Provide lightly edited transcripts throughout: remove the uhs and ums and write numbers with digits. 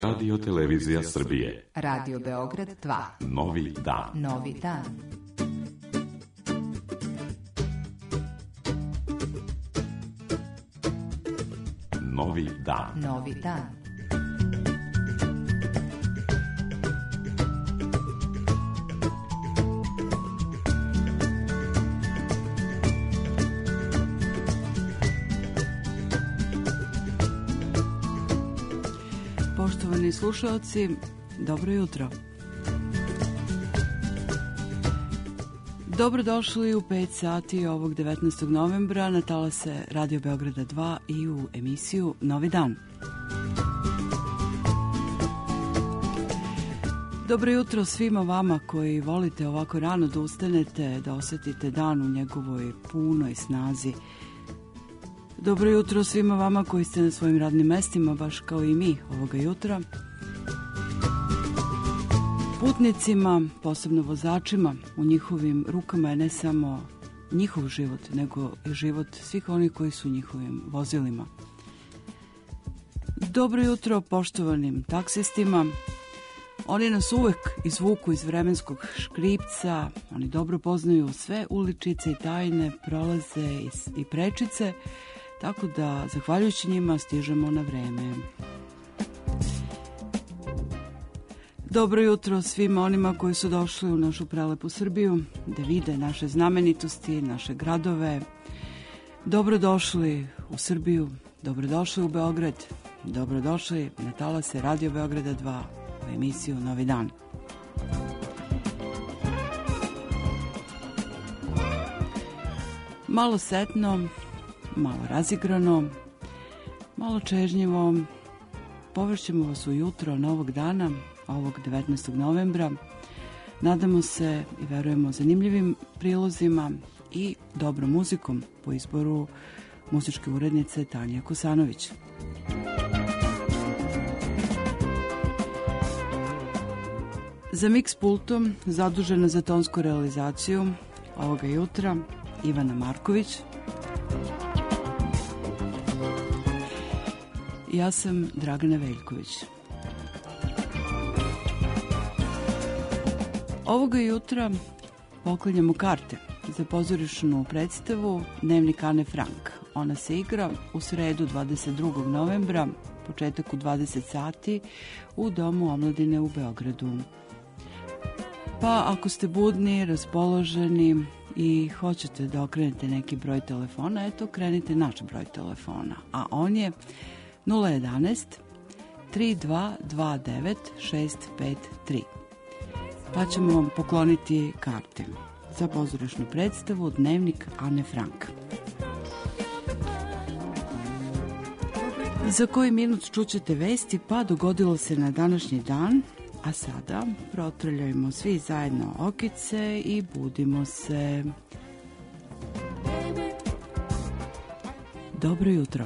Radio Televizija Srbije. Radio Beograd 2. Novi dan. Novi dan. Novi dan. Novi dan. Poštovani slušalci, dobro jutro. Dobrodošli u 5 sati ovog 19. novembra na talase Radio Beograda 2 i u emisiju Novi dan. Dobro jutro svima vama koji volite ovako rano da ustanete, da osetite dan u njegovoj punoj snazi. Dobro jutro svima vama koji ste na svojim radnim mestima, baš kao i mi ovoga jutra. Putnicima, posebno vozačima, u njihovim rukama je ne samo njihov život, nego i život svih onih koji su u njihovim vozilima. Dobro jutro poštovanim taksistima. Oni nas uvek izvuku iz vremenskog škripca, oni dobro poznaju sve uličice i tajne prolaze i prečice, tako da, zahvaljujući njima, stižemo na vreme. Dobro jutro svima onima koji su došli u našu prelepu Srbiju, da vide naše znamenitosti, naše gradove. Dobrodošli u Srbiju, dobrodošli u Beograd, dobrodošli na talase Radio Beograda 2 u emisiju Novi dan. Malo setno, malo razigrano, malo čežnjivo, površćemo vas u jutro novog dana, ovog 19. novembra. Nadamo se i verujemo zanimljivim prilozima i dobrom muzikom po izboru muzičke urednice Tanje Kosanović. Za mix pultom zadužena za tonsku realizaciju ovoga jutra Ivana Marković. Ja sam Dragana Veljković. Ovoga jutra poklanjamo karte za pozorišnu predstavu Dnevnik Ane Frank. Ona se igra u sredu 22. novembra, početak u 20 sati u Domu omladine u Beogradu. Pa ako ste budni, raspoloženi i hoćete da okrenete neki broj telefona, eto, krenite naš broj telefona, a on je 011 3229 653. Pa ćemo vam pokloniti karte za pozorišnu predstavu Dnevnik Ane Frank. Za koji minut čućete vesti, pa dogodilo se na današnji dan, a sada protrljajmo svi zajedno okice i budimo se. Dobro jutro.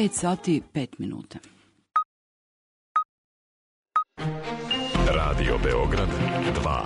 5 sati 5 minuta. Radio Beograd 2.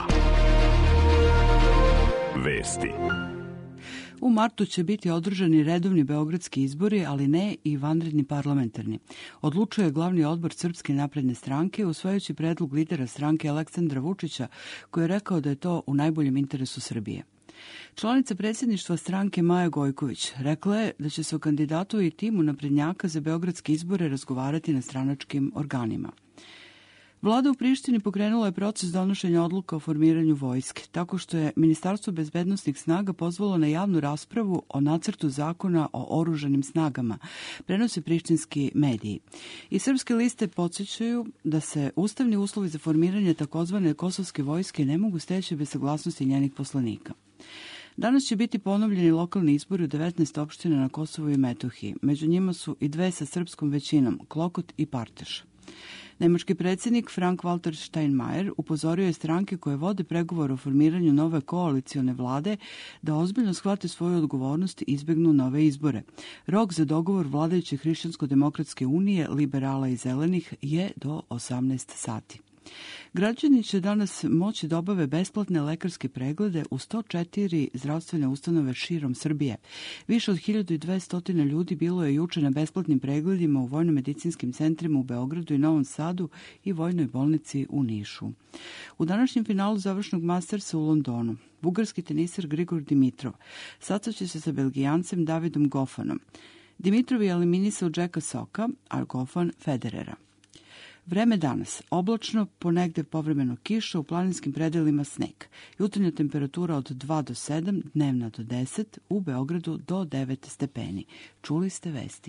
Vesti. U martu će biti održani redovni beogradski izbori, ali ne i vanredni parlamentarni. Odlučuje glavni odbor Srpske napredne stranke, usvajajući predlog lidera stranke Aleksandra Vučića, koji je rekao da je to u najboljem interesu Srbije. Članica predsjedništva stranke Maja Gojković rekla je da će se o kandidatu i timu naprednjaka za beogradske izbore razgovarati na stranačkim organima. Vlada u Prištini pokrenula je proces donošenja odluka o formiranju vojske, tako što je Ministarstvo bezbednosnih snaga pozvalo na javnu raspravu o nacrtu zakona o oružanim snagama, prenose prištinski mediji. I srpske liste podsjećaju da se ustavni uslovi za formiranje takozvane kosovske vojske ne mogu steći bez saglasnosti njenih poslanika. Danas će biti ponovljeni lokalni izbori u 19 opština na Kosovu i Metohiji. Među njima su i 2 sa srpskom većinom, Klokot i Parteš. Nemački predsjednik Frank-Walter Steinmeier upozorio je stranke koje vode pregovor o formiranju nove koalicione vlade da ozbiljno shvate svoju odgovornost i izbjegnu nove izbore. Rok za dogovor vladajuće Hrišćansko-demokratske unije, liberala i zelenih je do 18 sati. Građani će danas moći da obave besplatne lekarske preglede u 104 zdravstvene ustanove širom Srbije. Više od 1200 ljudi bilo je juče na besplatnim pregledima u vojno-medicinskim centrima u Beogradu i Novom Sadu i vojnoj bolnici u Nišu. U današnjem finalu završnog Mastersa u Londonu bugarski teniser Grigor Dimitrov sastaće se sa Belgijancem Davidom Goffanom. Dimitrov je eliminisao Jacka Socka, a Goffan Federera. Vreme danas. Oblačno, ponegde povremeno kiša, u planinskim predelima sneg. Jutarnja temperatura od 2 do 7, dnevna do 10, u Beogradu do 9 stepeni. Čuli ste vesti.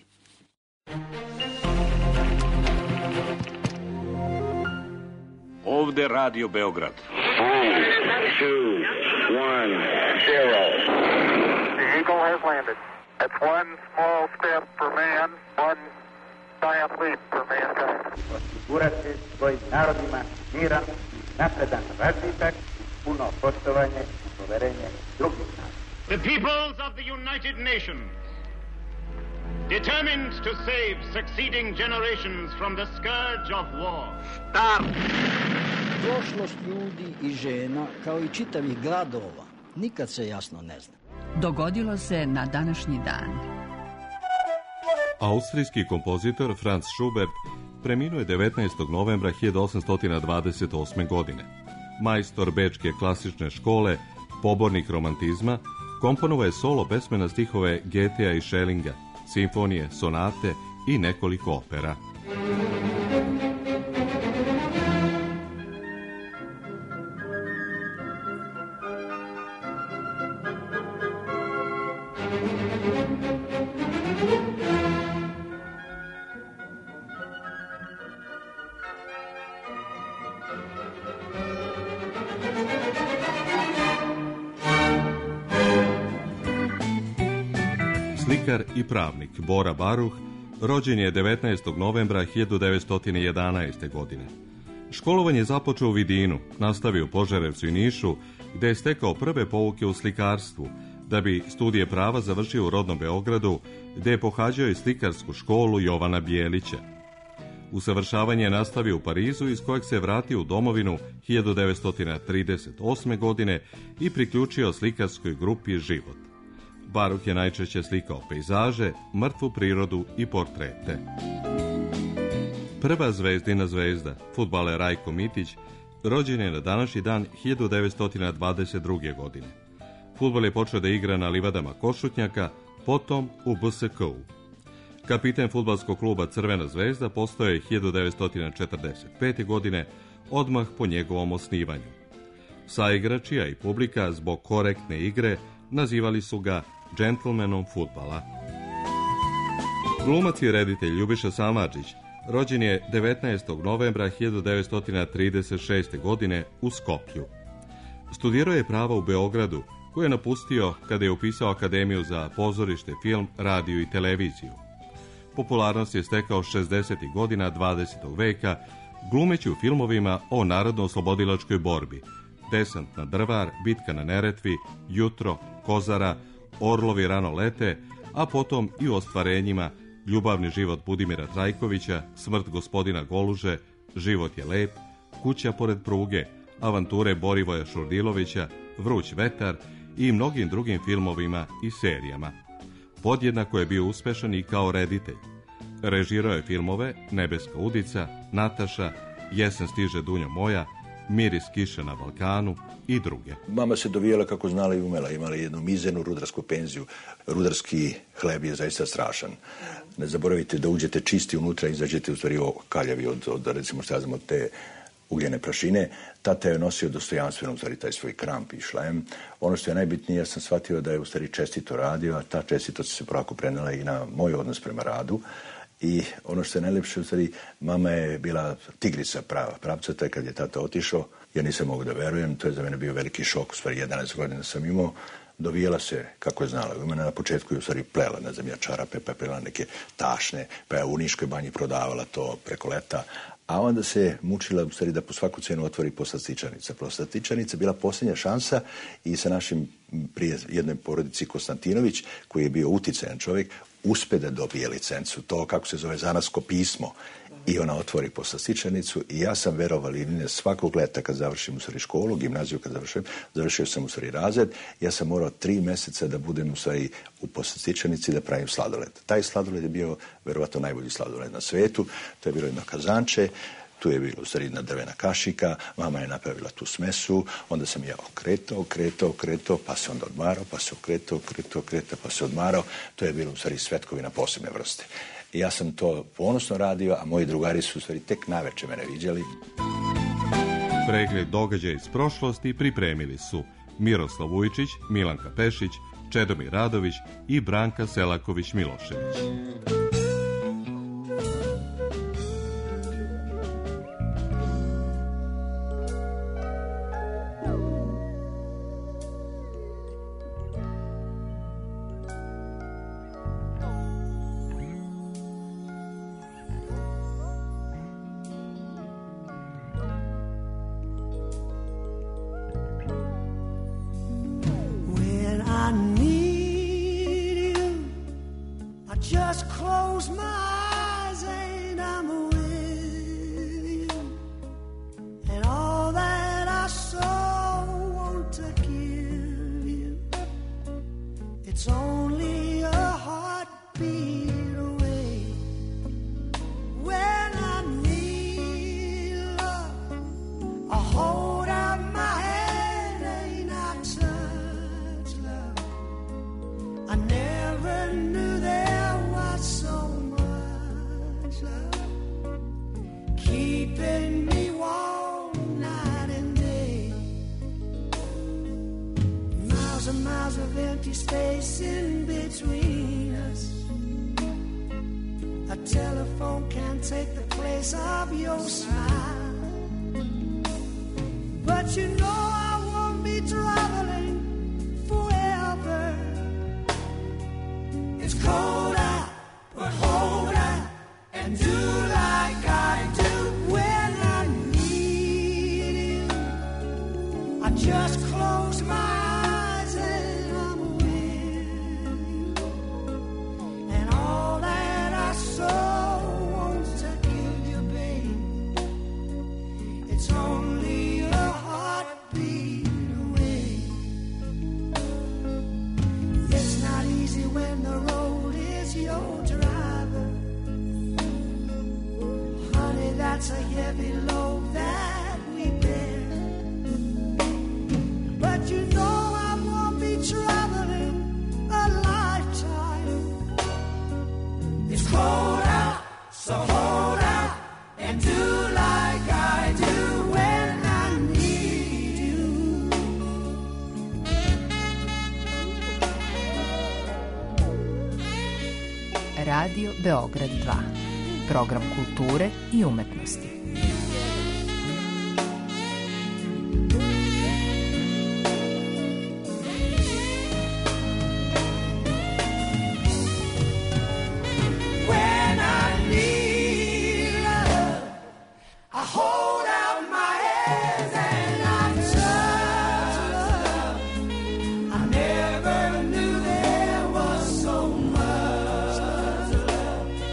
Ovde Radio Beograd. 3, 2, 1, 0. The Eagle has landed. That's one small step for man, one giant leap for mankind. Osigurati svojim narodima miran, napredan razvitak, puno poštovanje i poverenje drugih naroda. The peoples of the United Nations, determined to save succeeding generations from the scourge of war. Start! Prošlost ljudi i žena, kao i čitavih gradova, nikad se jasno ne zna. Dogodilo se na današnji dan. Austrijski kompozitor Franz Schubert preminuo je 19. novembra 1828. godine. Majstor bečke klasične škole, pobornik romantizma, komponovao je solo pesme na stihove Goethea i Schellinga, simfonije, sonate i nekoliko opera. Slikar i pravnik Bora Baruh rođen je 19. novembra 1911. godine. Školovanje započeo u Vidinu, nastavio u Požarevcu i Nišu, gde je stekao prve pouke u slikarstvu, da bi studije prava završio u rodnom Beogradu, gde je pohađao i slikarsku školu Jovana Bijelića. Usavršavanje je nastavio u Parizu, iz kojeg se vratio u domovinu 1938. godine i priključio slikarskoj grupi Život. Baruh je najčešće slikao pejzaže, mrtvu prirodu i portrete. Prva zvezdina zvezda, fudbaler Rajko Mitić, rođen je na današnji dan 1922. godine. Fudbal je počeo da igra na livadama Košutnjaka, potom u BSK-u. Kapiten fudbalskog kluba Crvena zvezda postao je 1945. godine, odmah po njegovom osnivanju. Saigrači, a i publika, zbog korektne igre, nazivali su ga džentlmenom fudbala. Glumac i reditelj Ljubiša Samardžić rođen je 19. novembra 1936. godine u Skoplju. Studirao je prava u Beogradu, koju je napustio kada je upisao Akademiju za pozorište, film, radio i televiziju. Popularnost je stekao 60. godina 20. veka, glumeći u filmovima o narodno-oslobodilačkoj borbi: Desant na Drvar, Bitka na Neretvi, Jutro, Kozara, Orlovi rano lete, a potom i u ostvarenjima Ljubavni život Budimira Trajkovića, Smrt gospodina Goluže, Život je lep, Kuća pored pruge, Avanture Borivoja Šurdilovića, Vruć vetar i mnogim drugim filmovima i serijama. Podjednako je bio uspešan i kao reditelj. Režirao je filmove Nebeska udica, Nataša, Jesen stiže Dunjo moja, Miris kiše na Balkanu i druge. Mama se dovijela kako znala i umela, imala jednu mizernu rudarsku penziju. Rudarski hleb je zaista strašan. Ne zaboravite da uđete čisti unutra i izađete u stvari kaljavi od recimo šta znam, od te ugljene prašine. Tata je nosio dostojanstveno u stvari taj svoj kramp i šlem. Ono što je najbitnije, ja sam shvatio da je u stvari čestito radio, a ta čestitost se prako prenela i na moj odnos prema radu. I ono što je najlepše, u stvari, mama je bila tigrica pravcata kad je tata otišao. Ja nisam mogu da verujem, to je za mene bio veliki šok, u stvari 11 godina sam imao. Dovijela se, kako je znala, u mene na početku je u stvari plela, ne znam ja, čarape, pa je plela neke tašne, pa je u Niškoj banji prodavala to preko leta, a onda se mučila u stvari da po svaku cenu otvori poslastičarnica. Poslastičarnica je bila posljednja šansa i sa našim prije jednoj porodici Konstantinović, koji je bio uticajan čovjek, uspe da dobije licencu, to kako se zove zanasko pismo. I ona otvori poslastičarnicu i ja sam, verovali ili ne, svakog leta kad završim u stvari školu, gimnaziju kad završio sam u stvari razred, ja sam morao 3 meseca da budem u stvari u poslastičarnici da pravim sladoled. Taj sladoled je bio verovatno najbolji sladoled na svetu, to je bilo jedno kazanče, tu je bilo u stvari jedna drvena kašika, mama je napravila tu smesu, onda sam ja okretao, pa se onda odmarao, pa se okretao, pa se odmarao. To je bilo u stvari svetkovina posebne vrste. I ja sam to ponosno radio, a moji drugari su u stvari tek naveče mene viđali. Pregled događaja iz prošlosti pripremili su Miroslav Vujčić, Milanka Pešić, Čedomir Radović i Branka Selaković-Milošević. Just close my eyes and I'm with you, and all that I so want to give you, it's only a heartbeat away. When I need love, I hold out my hand and I touch love. I never knew that so much love, keeping me warm night and day. Miles and miles of empty space in between us. A telephone can't take the place of your smile. But you know I won't be traveling forever. It's cold out, but hold on and do like I do when I need you. I just close my eyes and I'm with you, and all that I so want to give you, babe, it's only a heartbeat away. It's not easy when the road is your driver. Honey, that's a heavy load that we bear. But you know I won't be traveling a lifetime. It's cold out, so hold out and do like I do when I need you. Radio Beograd 2. Program kulture i umetnosti. When I need love, I hold out my hands and I touch love. I never knew there was so much love,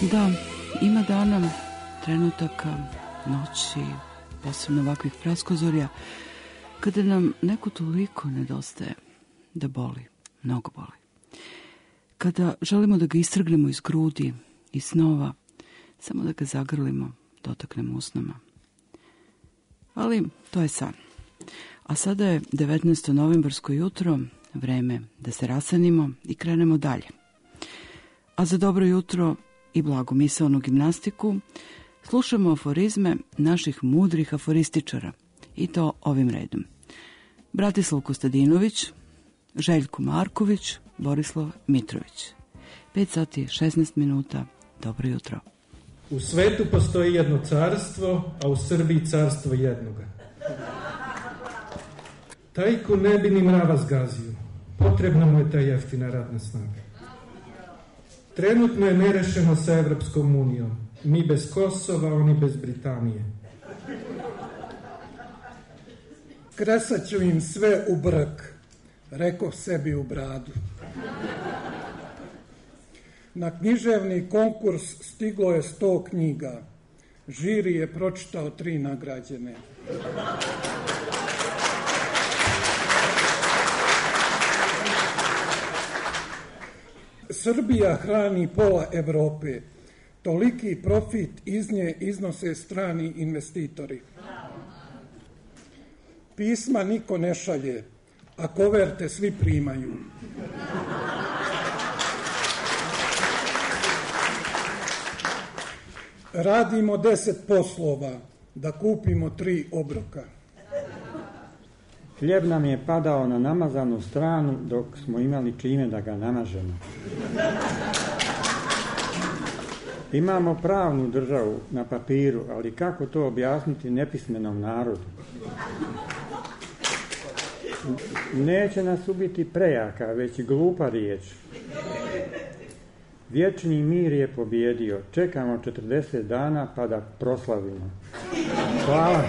Da, ima dana, trenutaka, noći, posebno ovakvih praskozorja, kada nam neko toliko nedostaje da boli, mnogo boli. Kada želimo da ga istrgnemo iz grudi i snova, samo da ga zagrlimo, dotaknemo usnama. Ali to je san. A sada je 19. novembarsko jutro, vreme da se rasanimo i krenemo dalje. A za dobro jutro i blagu misaonu gimnastiku slušamo aforizme naših mudrih aforističara, i to ovim redom. Bratislav Kostadinović, Željko Marković, Borislav Mitrović. 5 sati 16 minuta. Dobro jutro. U svetu postoji jedno carstvo, a u Srbiji carstvo jednoga. Tajku ne bi ni mrava zgazio. Potrebna mu je ta jeftina radna snaga. Trenutno je nerešeno sa Evropskom unijom. Mi bez Kosova, oni bez Britanije. Kresat ću im sve u brk, rekao sebi u bradu. Na književni konkurs stiglo je 100 knjiga. Žiri je pročitao 3 nagrađene. Srbija hrani pola Evrope. Toliki profit iz nje iznose strani investitori. Pisma niko ne šalje, a koverte svi primaju. Radimo 10 poslova da kupimo 3 obroka. Hljeb nam je padao na namazanu stranu dok smo imali čime da ga namažemo. Imamo pravnu državu na papiru, ali kako to objasniti nepismenom narodu? Neće nas ubiti prejaka, već glupa riječ. Vječni mir je pobjedio. Čekamo 40 dana pa da proslavimo. Hvala.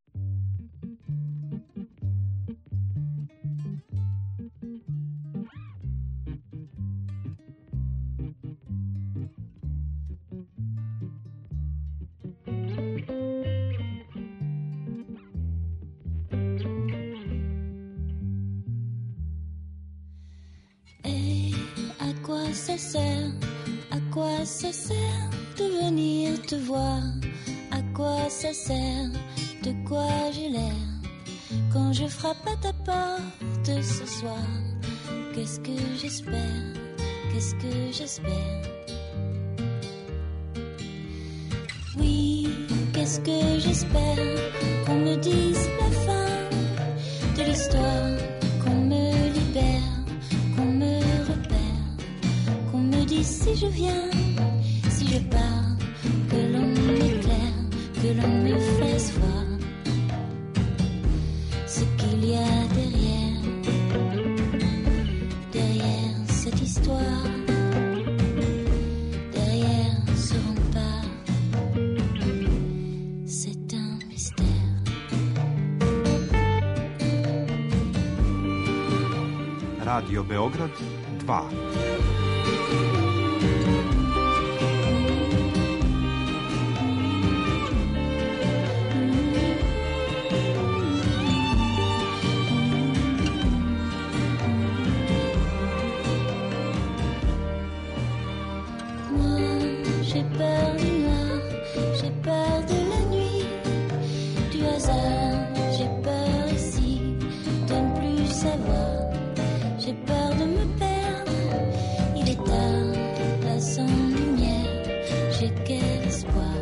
À quoi ça sert de venir te voir? À quoi ça sert? De quoi j'ai l'air quand je frappe à ta porte ce soir? Qu'est-ce que j'espère? Qu'est-ce que j'espère? Oui, qu'est-ce que j'espère? Qu'on me dise la fin de l'histoire, qu'on me libère, qu'on me repère, qu'on me dise si je viens, si je pars, que l'on m'éclaire, que l'on me fasse voir ce qu'il y a derrière, derrière cette histoire, derrière ce rempart, c'est un mystère. Radio Beograd 2. J'ai peur du noir, j'ai peur de la nuit, du hasard, j'ai peur ici de ne plus savoir, j'ai peur de me perdre, il est tard, là sans lumière, j'ai quel espoir.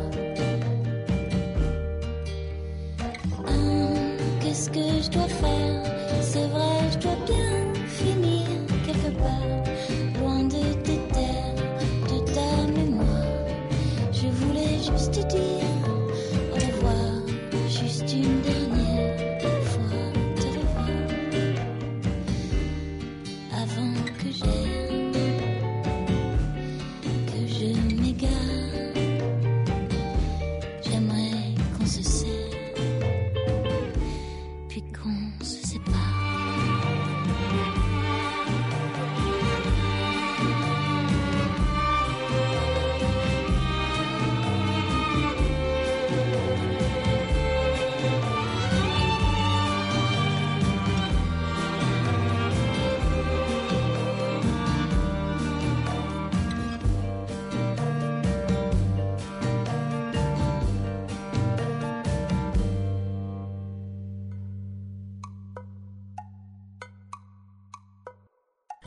Qu'est-ce que je dois faire? C'est vrai, je dois bien finir quelque part, loin de tes terres, de ta mémoire. Je voulais juste te dire au revoir, juste une dernière fois te revoir, avant que j'aille, que je m'égare. J'aimerais qu'on se serre, puis qu'on se sépare.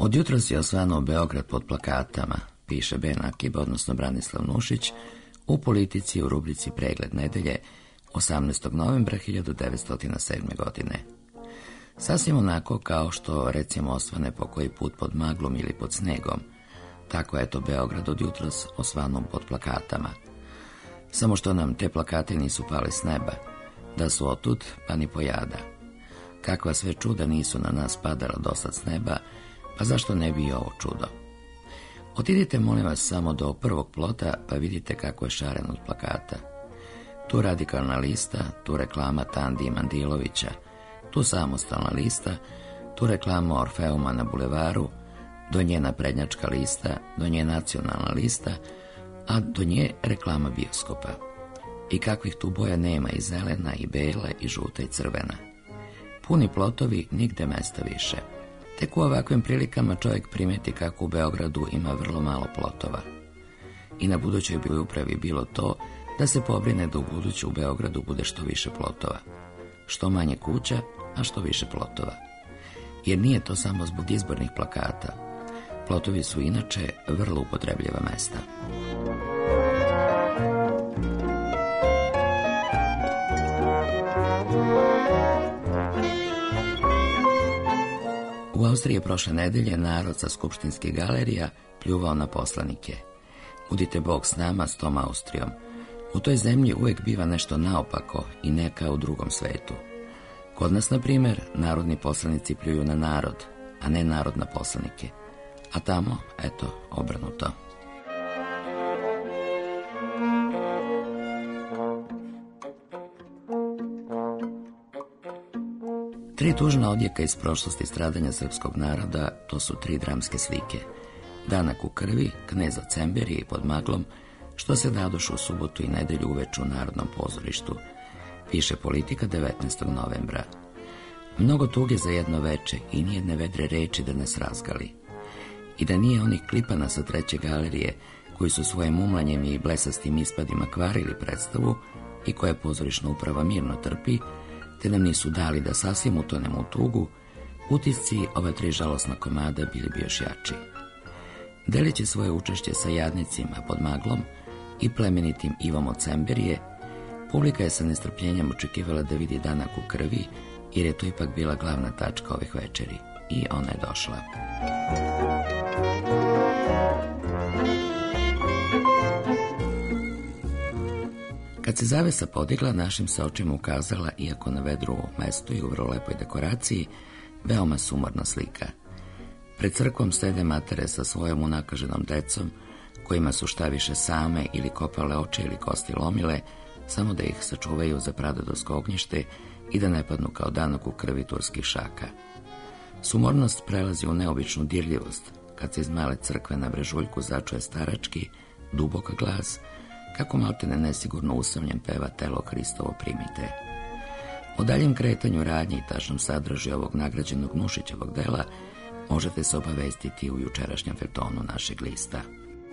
Od jutros je osvanuo Beograd pod plakatama, piše Ben Akiba, odnosno Branislav Nušić, u Politici u rubrici Pregled nedelje 18. novembra 1907. godine. Sasvim onako kao što, recimo, osvane po koji put pod maglom ili pod snegom, tako je to Beograd od jutros osvanuo pod plakatama. Samo što nam te plakate nisu pale s neba, da su otud, pa ni pojada. Kakva sve čuda nisu na nas padala dosad s neba, pa zašto ne bi i ovo čudo? Otidite, molim vas, samo do prvog plota, pa vidite kako je šaren od plakata. Tu radikalna lista, tu reklama Tandi i Mandilovića, tu samostalna lista, tu reklama Orfeuma na bulevaru, do nje naprednjačka lista, do nje nacionalna lista, a do nje reklama bioskopa. I kakvih tu boja nema, i zelena, i bela, i žuta, i crvena. Puni plotovi, nigde mesta više. Tek u ovakvim prilikama čovjek primeti kako u Beogradu ima vrlo malo plotova. I na budućoj bi upravi bilo to da se pobrine da u buduće u Beogradu bude što više plotova. Što manje kuća, a što više plotova. Jer nije to samo zbog izbornih plakata. Plotovi su inače vrlo upotrebljiva mesta. U Austriji je prošle nedelje narod sa skupštinskih galerija pljuvao na poslanike. Budite Bog s nama, s tom Austrijom. U toj zemlji uvijek biva nešto naopako i ne kao u drugom svetu. Kod nas, na primjer, narodni poslanici pljuju na narod, a ne narod na poslanike. A tamo, eto, obrnuto. Tri tužna odjeka iz prošlosti stradanja srpskog naroda, to su tri dramske slike. Danak u krvi, Kneza Cemberije i Pod maglom, što se dadoše u subotu i nedelju uveče u Narodnom pozorištu, piše Politika 19. novembra. Mnogo tuge za jedno veče i nijedne vedre reči da nas razgali. I da nije onih klipana sa treće galerije, koji su svojim umlanjem i blesastim ispadima kvarili predstavu i koje pozorišna uprava mirno trpi, te nam nisu dali da sasvim utonemo u tugu, utisci ova tri žalosna komada bili bi još jači. Delići svoje učešće sa jadnicima Pod maglom i plemenitim Ivom od Cemberije, publika je sa nestrpljenjem očekivala da vidi Danak u krvi, jer je to ipak bila glavna tačka ovih večeri. I ona je došla. Kad se zavesa podigla, našim se očima ukazala, iako na vedru mestu i u vrlo lepoj dekoraciji, veoma sumorna slika. Pred crkvom sede matere sa svojom unakaženom decom, kojima su šta više same ili kopale oči ili kosti lomile, samo da ih sačuvaju za pradedovsko ognjište i da ne padnu kao Danak u krvi turskih šaka. Sumornost prelazi u neobičnu dirljivost, kad se iz male crkve na brežuljku začuje starački, dubok glas, kako maltene nesigurno usamljen peva Telo Hristovo primite. O daljem kretanju radnje i tačnom sadržaju ovog nagrađenog Nušićevog dela možete se obavestiti u jučerašnjem feljtonu našeg lista.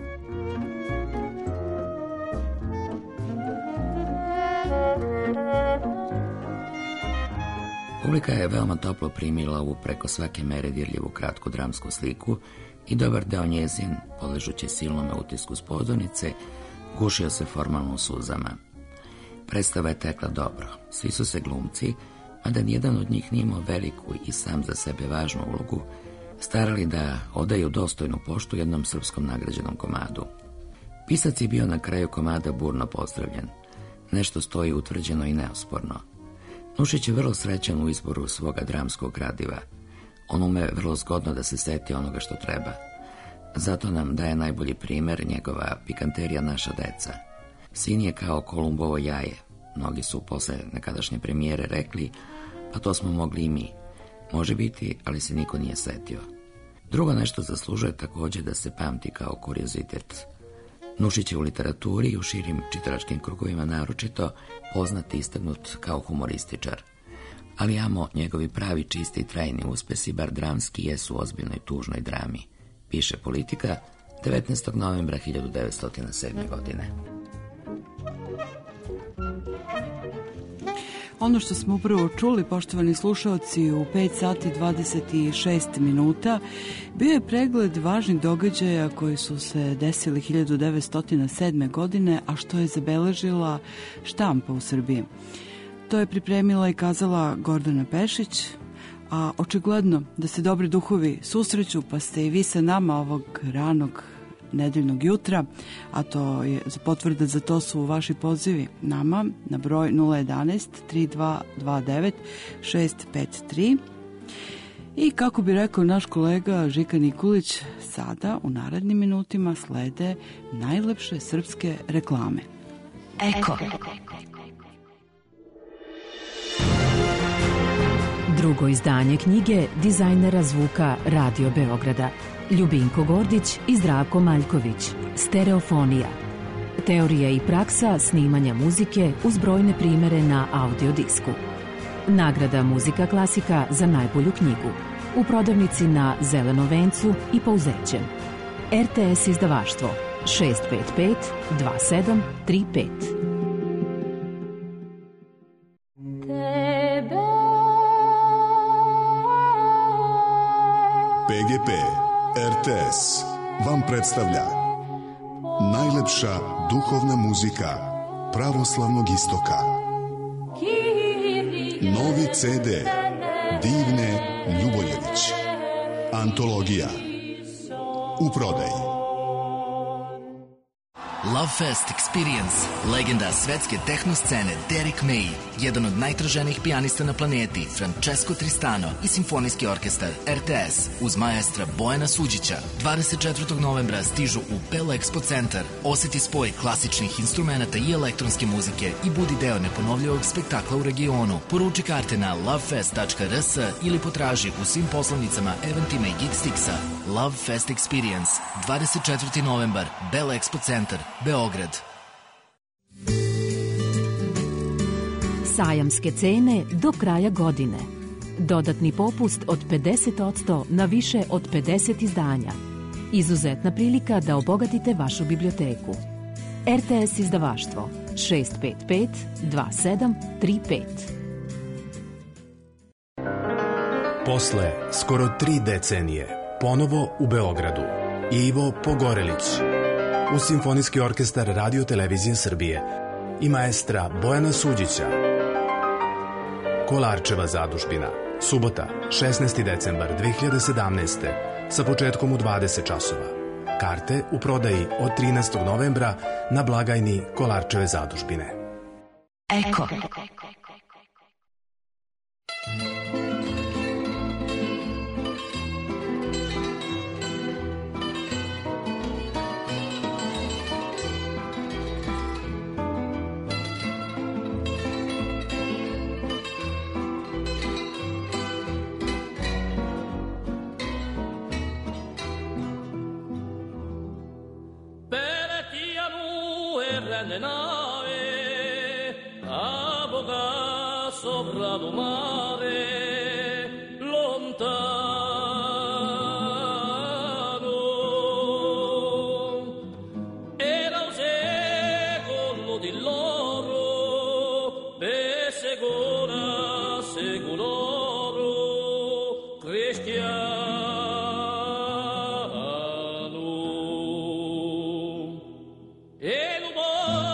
Publika je veoma toplo primila ovu preko svake mere dirljivu kratku dramsku sliku i dobar deo njezin, podležući silnome utisku s pozornice, gušio se formalno u suzama. Predstava je tekla dobro, svi su se glumci, a da nijedan od njih nije imao veliku i sam za sebe važnu ulogu, starali da odaju dostojnu poštu jednom srpskom nagrađenom komadu. Pisac je bio na kraju komada burno pozdravljen. Nešto stoji utvrđeno i neosporno. Nušić je vrlo srećan u izboru svoga dramskog gradiva. On ume vrlo zgodno da se seti onoga što treba. Zato nam daje najbolji primjer njegova pikanterija Naša deca. Sin je kao Kolumbovo jaje. Mnogi su posle nekadašnje premijere rekli, pa to smo mogli i mi. Može biti, ali se niko nije setio. Drugo nešto zaslužuje također da se pamti kao kuriozitet. Nušić je u literaturi i u širim čitalačkim krugovima naročito poznat i istaknut kao humorističar. Ali amo njegovi pravi, čisti i trajni uspesi, bar dramski, jesu u ozbiljnoj tužnoj drami, piše Politika 19. novembra 1907. godine. Ono što smo upravo čuli, poštovani slušalci, u 5 sati 26 minuta bio je pregled važnih događaja koji su se desili 1907. godine, a što je zabeležila štampa u Srbiji. To je pripremila i kazala Gordana Pešić, a očigledno da se dobri duhovi susreću, pa ste i vi sa nama ovog ranog nedeljnog jutra, a to je potvrda za to su vaši pozivi nama na broj 011 3229 653. I kako bi rekao naš kolega Žika Nikolić, sada u narednim minutima slede najlepše srpske reklame. Eko. Drugo izdanje knjige dizajnera zvuka Radio Beograda Ljubinko Gordić i Zdravko Maljković. Stereofonija. Teorija i praksa snimanja muzike uz brojne primere na audio disku. Nagrada Muzika klasika za najbolju knjigu. U prodavnici na Zelenom vencu i Pouzećem. RTS izdavaštvo 655 2735. PGP RTS vam predstavlja najlepša duhovna muzika pravoslavnog istoka. Novi CD Divne Ljuboljević. Antologija. U prodaji. Love Fest Experience, legenda svetske tehno scene Derek May, jedan od najtraženijih pijanista na planeti, Francesco Tristano i simfonijski orkestar RTS uz maestra Bojana Suđića. 24. novembra stižu u Bell Expo centar. Oseti spoj klasičnih instrumenta i elektronske muzike i budi deo neponovljivog spektakla u regionu. Poruči karte na lovefest.rs ili potraži u svim poslovnicama, eventima i Geekstixa. Love Fest Experience, 24. novembar, Bell Expo centar, Beograd. Sajamske cene do kraja godine. Dodatni popust od 50% na više od 50 izdanja. Izuzetna prilika da obogatite vašu biblioteku. RTS izdavaštvo 655 2735. Posle skoro 3 decenije, ponovo u Beogradu, Ivo Pogorelić uz simfonijski orkestar Radio Televizije Srbije i maestra Bojana Suđića. Kolarčeva zadužbina, subota, 16. decembar 2017. sa početkom u 20 časova. Karte u prodaji od 13. novembra na blagajni Kolarčeve zadužbine. Eko. Sopra do mare lontano era un secolo di loro per segoloro cristiano e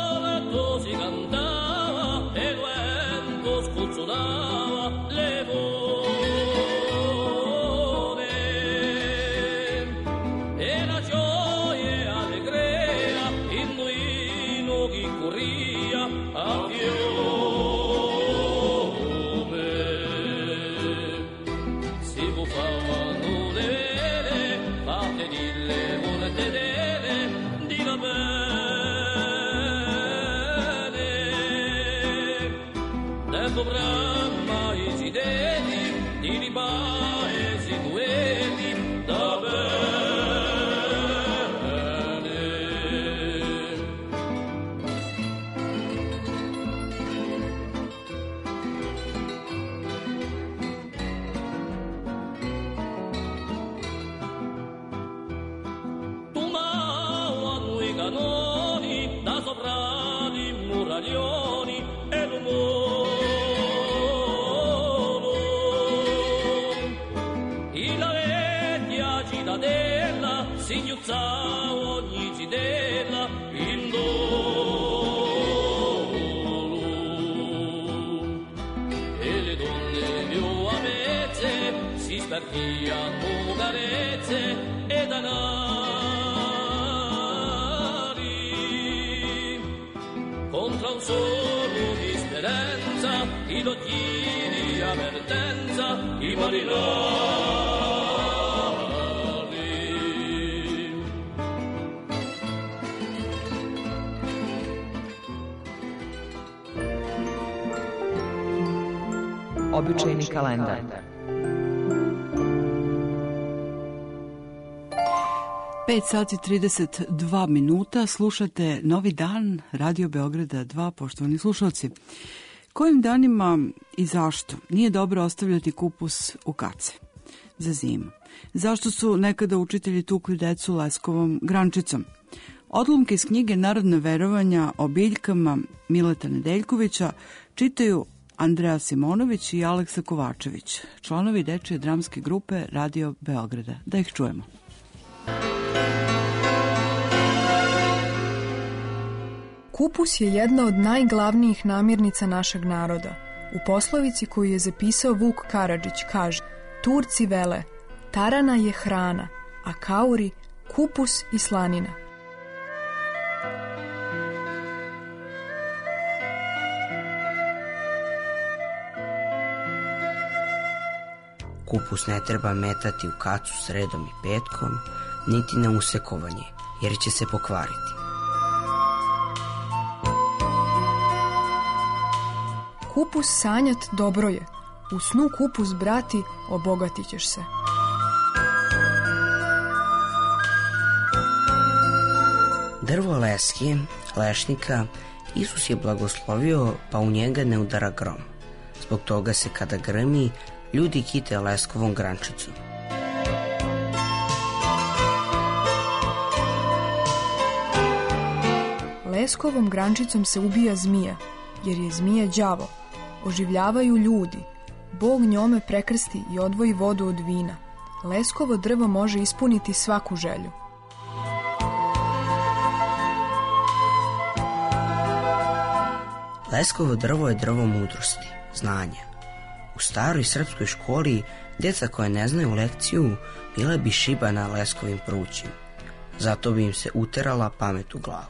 l'umoretto si cantava e il vento scozzolava le voci si spartiamo carezze e danari contro un solo di speranza, i lotti di avvertenza, i marinari. Običajni kalendar. Pet sati 32 minuta, slušate Novi dan, Radio Beograda 2, poštovani slušalci. Kojim danima i zašto nije dobro ostavljati kupus u kace za zimu? Zašto su nekada učitelji tukli decu leskovom grančicom? Odlomke iz knjige Narodna verovanja o biljkama Mileta Nedeljkovića čitaju Andreja Simonović i Aleksa Kovačević, članovi dečije dramske grupe Radio Beograda. Da ih čujemo. Kupus je jedna od najglavnijih namirnica našeg naroda. U poslovici koju je zapisao Vuk Karadžić kaže: Turci vele, tarana je hrana, a kauri kupus i slanina. Kupus ne treba metati u kacu sredom i petkom, niti na usekovanje, jer će se pokvariti. Kupus sanjat dobro je, u snu kupus brati, obogatit ćeš se. Drvo leske, lešnika, Isus je blagoslovio, pa u njega ne udara grom. Zbog toga se kada grmi, ljudi kite leskovom grančicom. Leskovom grančicom se ubija zmija, jer je zmija đavo. Oživljavaju ljudi. Bog njome prekrsti i odvoji vodu od vina. Leskovo drvo može ispuniti svaku želju. Leskovo drvo je drvo mudrosti, znanja. U staroj srpskoj školi djeca koja ne znaju lekciju bila bi šibana leskovim prućem. Zato bi im se uterala pamet u glavu.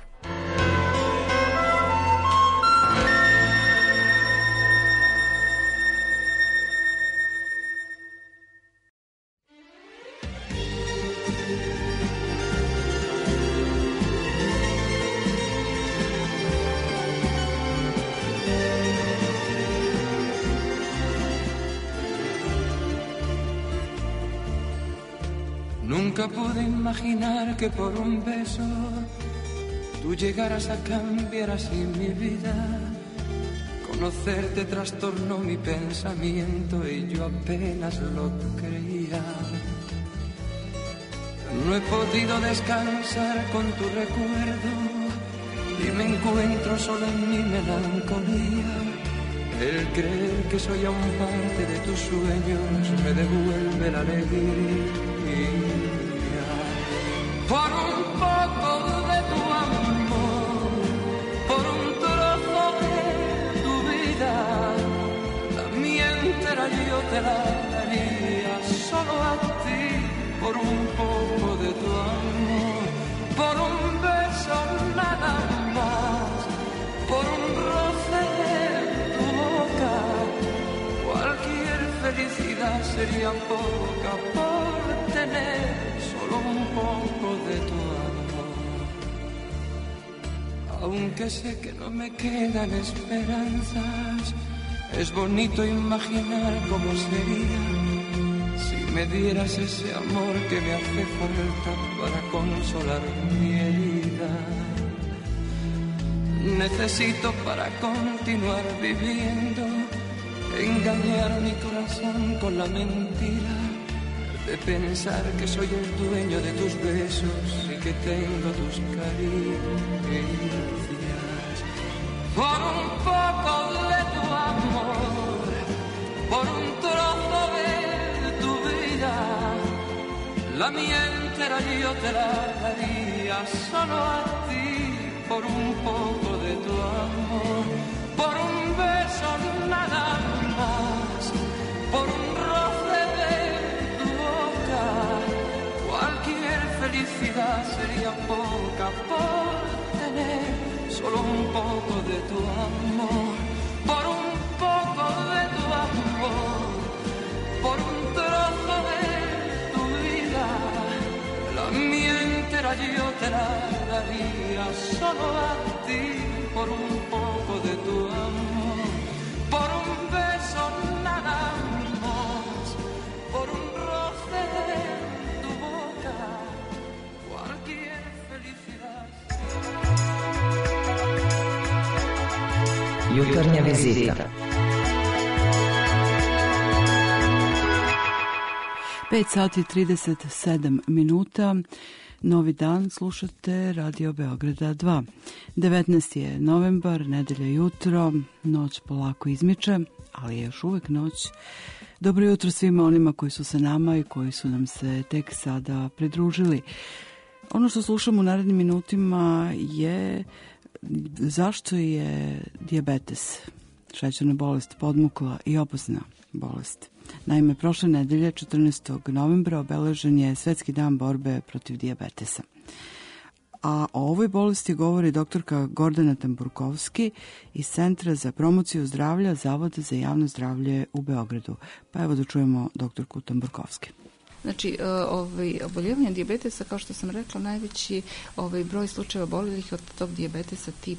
Nunca pude imaginar que por un beso tú llegaras a cambiar así mi vida. Conocerte trastornó mi pensamiento y yo apenas lo creía. No he podido descansar con tu recuerdo y me encuentro solo en mi melancolía. El creer que soy aún parte de tus sueños me devuelve la alegría. Por un poco de tu amor, por un trozo de tu vida, la mía entera yo te la daría solo a ti. Por un poco de tu amor, por un beso nada más, por un roce de tu boca, cualquier felicidad sería poca por tener solo un poco de tu amor. Aunque sé que no me quedan esperanzas, es bonito imaginar cómo sería si me dieras ese amor que me hace falta para consolar mi herida. Necesito para continuar viviendo engañar mi corazón con la mentira de pensar que soy el dueño de tus besos y que tengo tus caricias. Por un poco de tu amor, por un trozo de tu vida, la mía entera yo te la daría solo a ti. Por un poco de tu amor, por un beso nada más, por un roce de boca por tener solo un poco de tu amor, por un poco de tu amor, por un trozo de tu vida, la mía entera yo te la daría solo a ti, por un poco de tu amor, por un beso nada más, por un roce de tu boca, cualquier felicidad. Jutarnja vizita. 5 sati 37 minuta. Novi dan, slušate Radio Beograda 2. 19. je novembar, nedelja jutro, noć polako izmiče, ali je još uvek noć. Dobro jutro svima onima koji su sa nama i koji su nam se tek sada pridružili. Ono što slušamo u narednim minutima je zašto je dijabetes, šećerna bolest, podmukla i opasna bolest. Naime, prošle nedelje, 14. novembra, obeležen je Svetski dan borbe protiv dijabetesa. A o ovoj bolesti govori doktorka Gordana Tamburkovski iz Centra za promociju zdravlja Zavoda za javno zdravlje u Beogradu. Pa evo da čujemo doktorku Tamburkovski. Znači, oboljevanje dijabetesa, kao što sam rekla, najveći broj slučajeva oboljelih od tog dijabetesa tip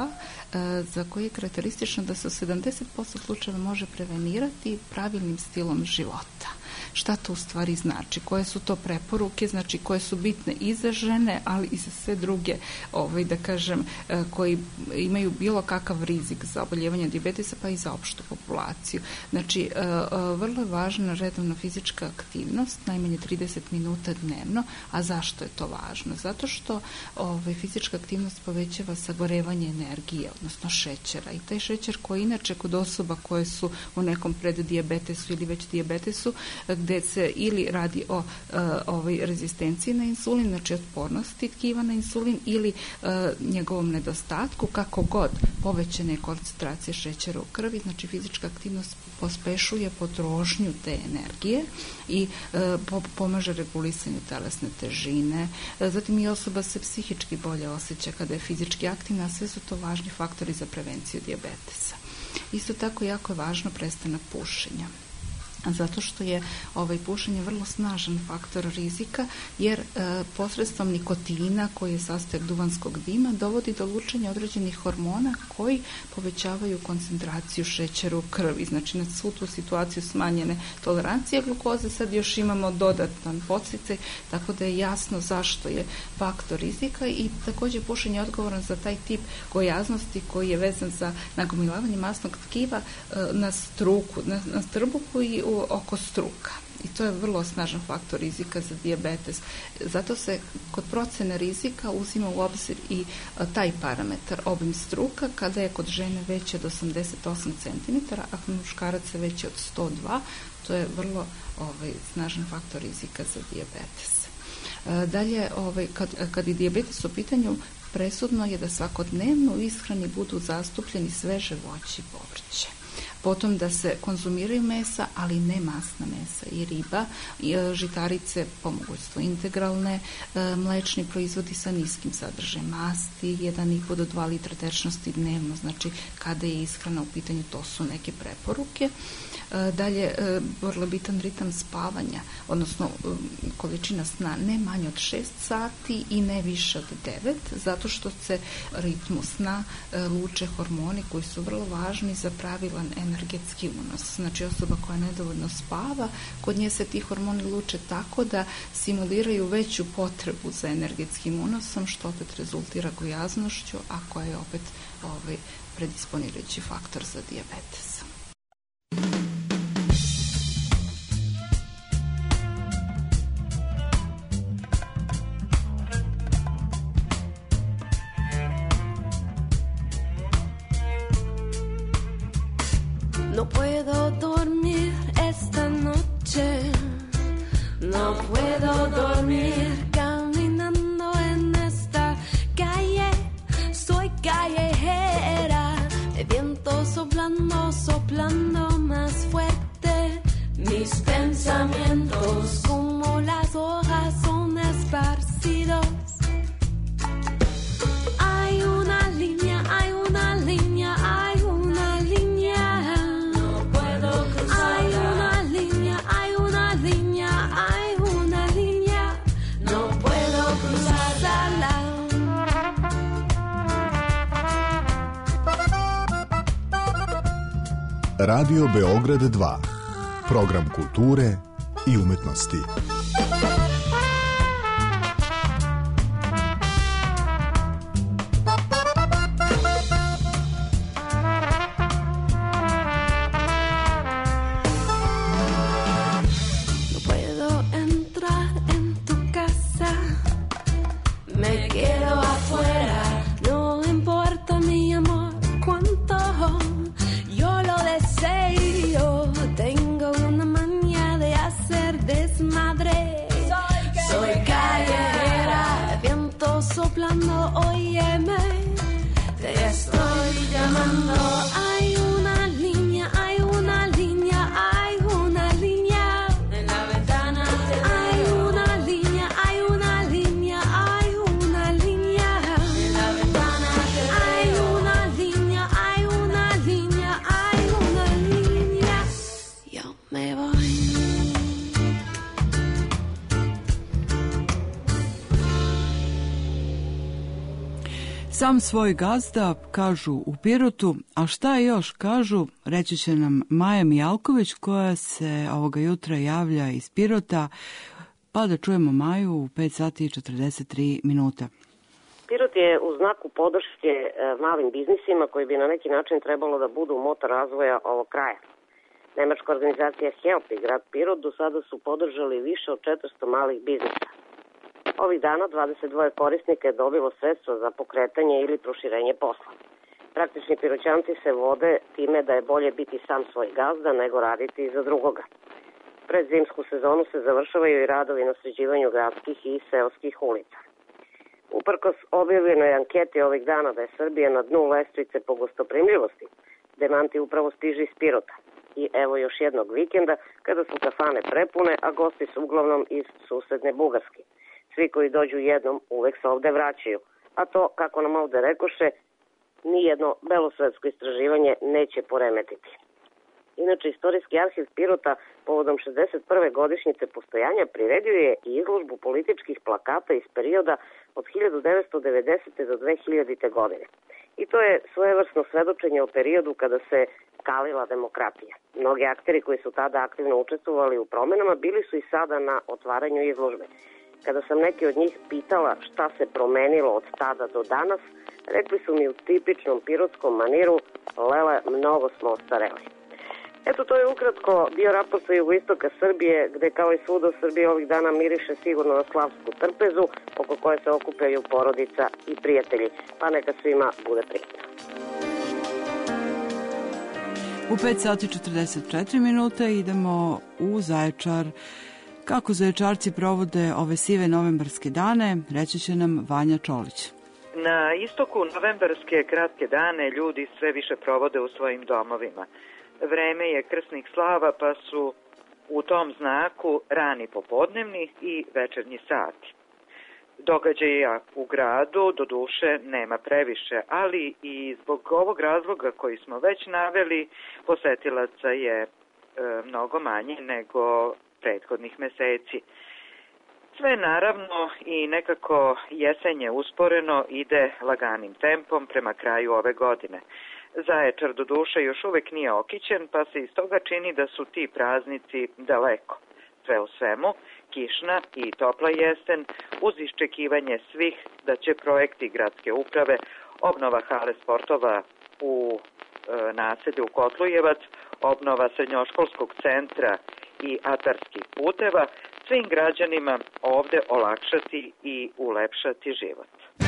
2, za koji je karakteristično da se 70% slučajeva može prevenirati pravilnim stilom života. Šta to u stvari znači? Koje su to preporuke, znači koje su bitne i za žene, ali i za sve druge, da kažem, koji imaju bilo kakav rizik za oboljevanje dijabetesa, pa i za opštu populaciju. Znači, vrlo je važna redovna fizička aktivnost, najmanje 30 minuta dnevno. A zašto je to važno? Zato što fizička aktivnost povećava sagorevanje energije, odnosno šećera. I taj šećer koji inače kod osoba koje su u nekom preddijabetesu ili već dijabetesu, gde se ili radi o rezistenciji na insulin, znači otpornosti tkiva na insulin ili njegovom nedostatku, kako god povećane koncentracije šećera u krvi, znači fizička aktivnost pospešuje potrošnju te energije i pomaže regulisanju telesne težine. Zatim i osoba se psihički bolje osjeća kada je fizički aktivna, a sve su to važni faktori za prevenciju dijabetesa. Isto tako jako je važno prestanak pušenja. Zato što je pušenje vrlo snažan faktor rizika, jer posredstvom nikotina koji je sastojak duvanskog dima dovodi do lučenja određenih hormona koji povećavaju koncentraciju šećera u krvi. Znači na svu tu situaciju smanjene tolerancije glukoze sad još imamo dodatan podsticaj, tako da je jasno zašto je faktor rizika i također pušenje je odgovoran za taj tip gojaznosti koji je vezan za nagomilavanje masnog tkiva na struku, na trbuhu i oko struka. I to je vrlo snažan faktor rizika za dijabetes. Zato se kod procene rizika uzima u obzir i taj parametar, obim struka, kada je kod žene veće od 88 cm, a kod muškaraca veće od 102, to je vrlo snažan faktor rizika za dijabetes. Dalje, kad je dijabetes u pitanju, presudno je da svakodnevno u ishrani budu zastupljeni sveže voće i povrće. Potom da se konzumiraju mesa, ali ne masna mesa i riba, žitarice, po mogućstvu integralne, mlečni proizvodi sa niskim sadržajem masti, 1,5 do 2 litra tečnosti dnevno, znači kada je ishrana u pitanju, to su neke preporuke. Dalje, vrlo bitan ritam spavanja, odnosno količina sna ne manje od 6 sati i ne više od 9, zato što se ritmu sna luče hormoni koji su vrlo važni za pravilan energetski unos. Znači osoba koja nedovoljno spava, kod nje se ti hormoni luče tako da simuliraju veću potrebu za energetskim unosom, što opet rezultira gojaznošću, a koja je opet predisponirajući faktor za dijabetes. No puedo dormir esta noche, no puedo dormir caminando en esta calle, soy callejera, de viento soplando Radio Beograd 2. Program kulture i umetnosti. Sam svoj gazda, kažu u Pirotu, a šta još kažu, reći će nam Maja Mijalković koja se ovoga jutra javlja iz Pirota, pa da čujemo Maju u 5 sati i 43 minuta. Pirot je u znaku podrške malim biznisima koji bi na neki način trebalo da budu motor razvoja ovog kraja. Nemačka organizacija HELP i grad Pirot do sada su podržali više od 400 malih biznisa. Ovih dana 22 korisnika je dobilo sredstva za pokretanje ili proširenje posla. Praktični piroćanci se vode time da je bolje biti sam svoj gazda nego raditi za drugoga. Pred zimsku sezonu se završavaju i radovi na sređivanju gradskih i seoskih ulica. Uprkos objavljenoj anketi ovih dana da je Srbija na dnu lestvice po gostoprimljivosti, demanti upravo stiže iz Pirota. I evo još jednog vikenda kada su kafane prepune, a gosti su uglavnom iz susedne Bugarske. Svi koji dođu jednom uvek se ovde vraćaju, a to, kako nam ovde rekoše, nijedno belosvetsko istraživanje neće poremetiti. Inače, Istorijski arhiv Pirota povodom 61. godišnjice postojanja priredio je i izložbu političkih plakata iz perioda od 1990. do 2000. godine. I to je svojevrsno svedočenje o periodu kada se kalila demokratija. Mnogi akteri koji su tada aktivno učestvovali u promenama bili su i sada na otvaranju izložbe. Kada sam neki od njih pitala šta se promenilo od tada do danas, rekli su mi u tipičnom pirotskom maniru: Lele, mnogo smo ostareli. Eto, to je ukratko bio raport sa jugoistoka Srbije, gde kao i svuda u Srbiji ovih dana miriše sigurno na slavsku trpezu, oko koje se okupljaju porodica i prijatelji. Pa neka svima bude prijatno. U 5 sati 44 minuta idemo u Zaječar. Kako Zaječarci provode ove sive novembarske dane, reći će nam Vanja Čolić. Na istoku novembarske kratke dane ljudi sve više provode u svojim domovima. Vreme je krsnih slava, pa su u tom znaku rani popodnevni i večernji sati. Događaja u gradu doduše nema previše, ali i zbog ovog razloga koji smo već naveli, posetilaca je mnogo manje nego prethodnih meseci. Sve naravno i nekako jesenje usporeno ide laganim tempom prema kraju ove godine. Zaječar do duše još uvek nije okićen, pa se iz toga čini da su ti praznici daleko. Sve u svemu, kišna i topla jesen, uz iščekivanje svih da će projekti gradske uprave, obnova hale sportova u naselju Kotlujevac, obnova srednjoškolskog centra i atarskih puteva, svim građanima ovde olakšati i ulepšati život.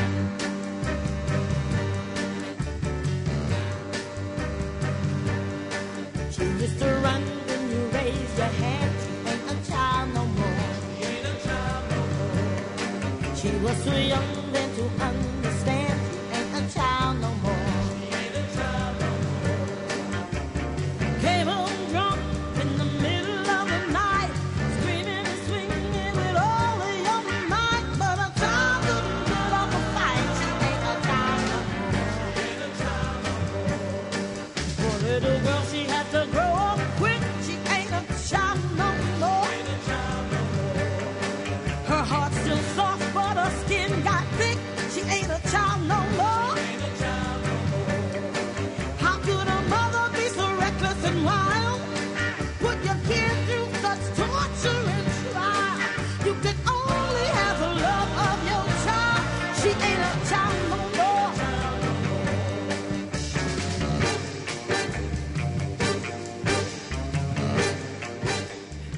She was too young then to understand she ain't a child no more. She ain't a child no more. Came home drunk in the middle of the night, screaming and swinging with all the young might. But a child couldn't put up a fight. She ain't a child no more. She ain't a child no more. Poor little girl, she had to grow up quick. She ain't a child no more. She ain't a child no more. Her heart's still soft, but her skin got thick. She ain't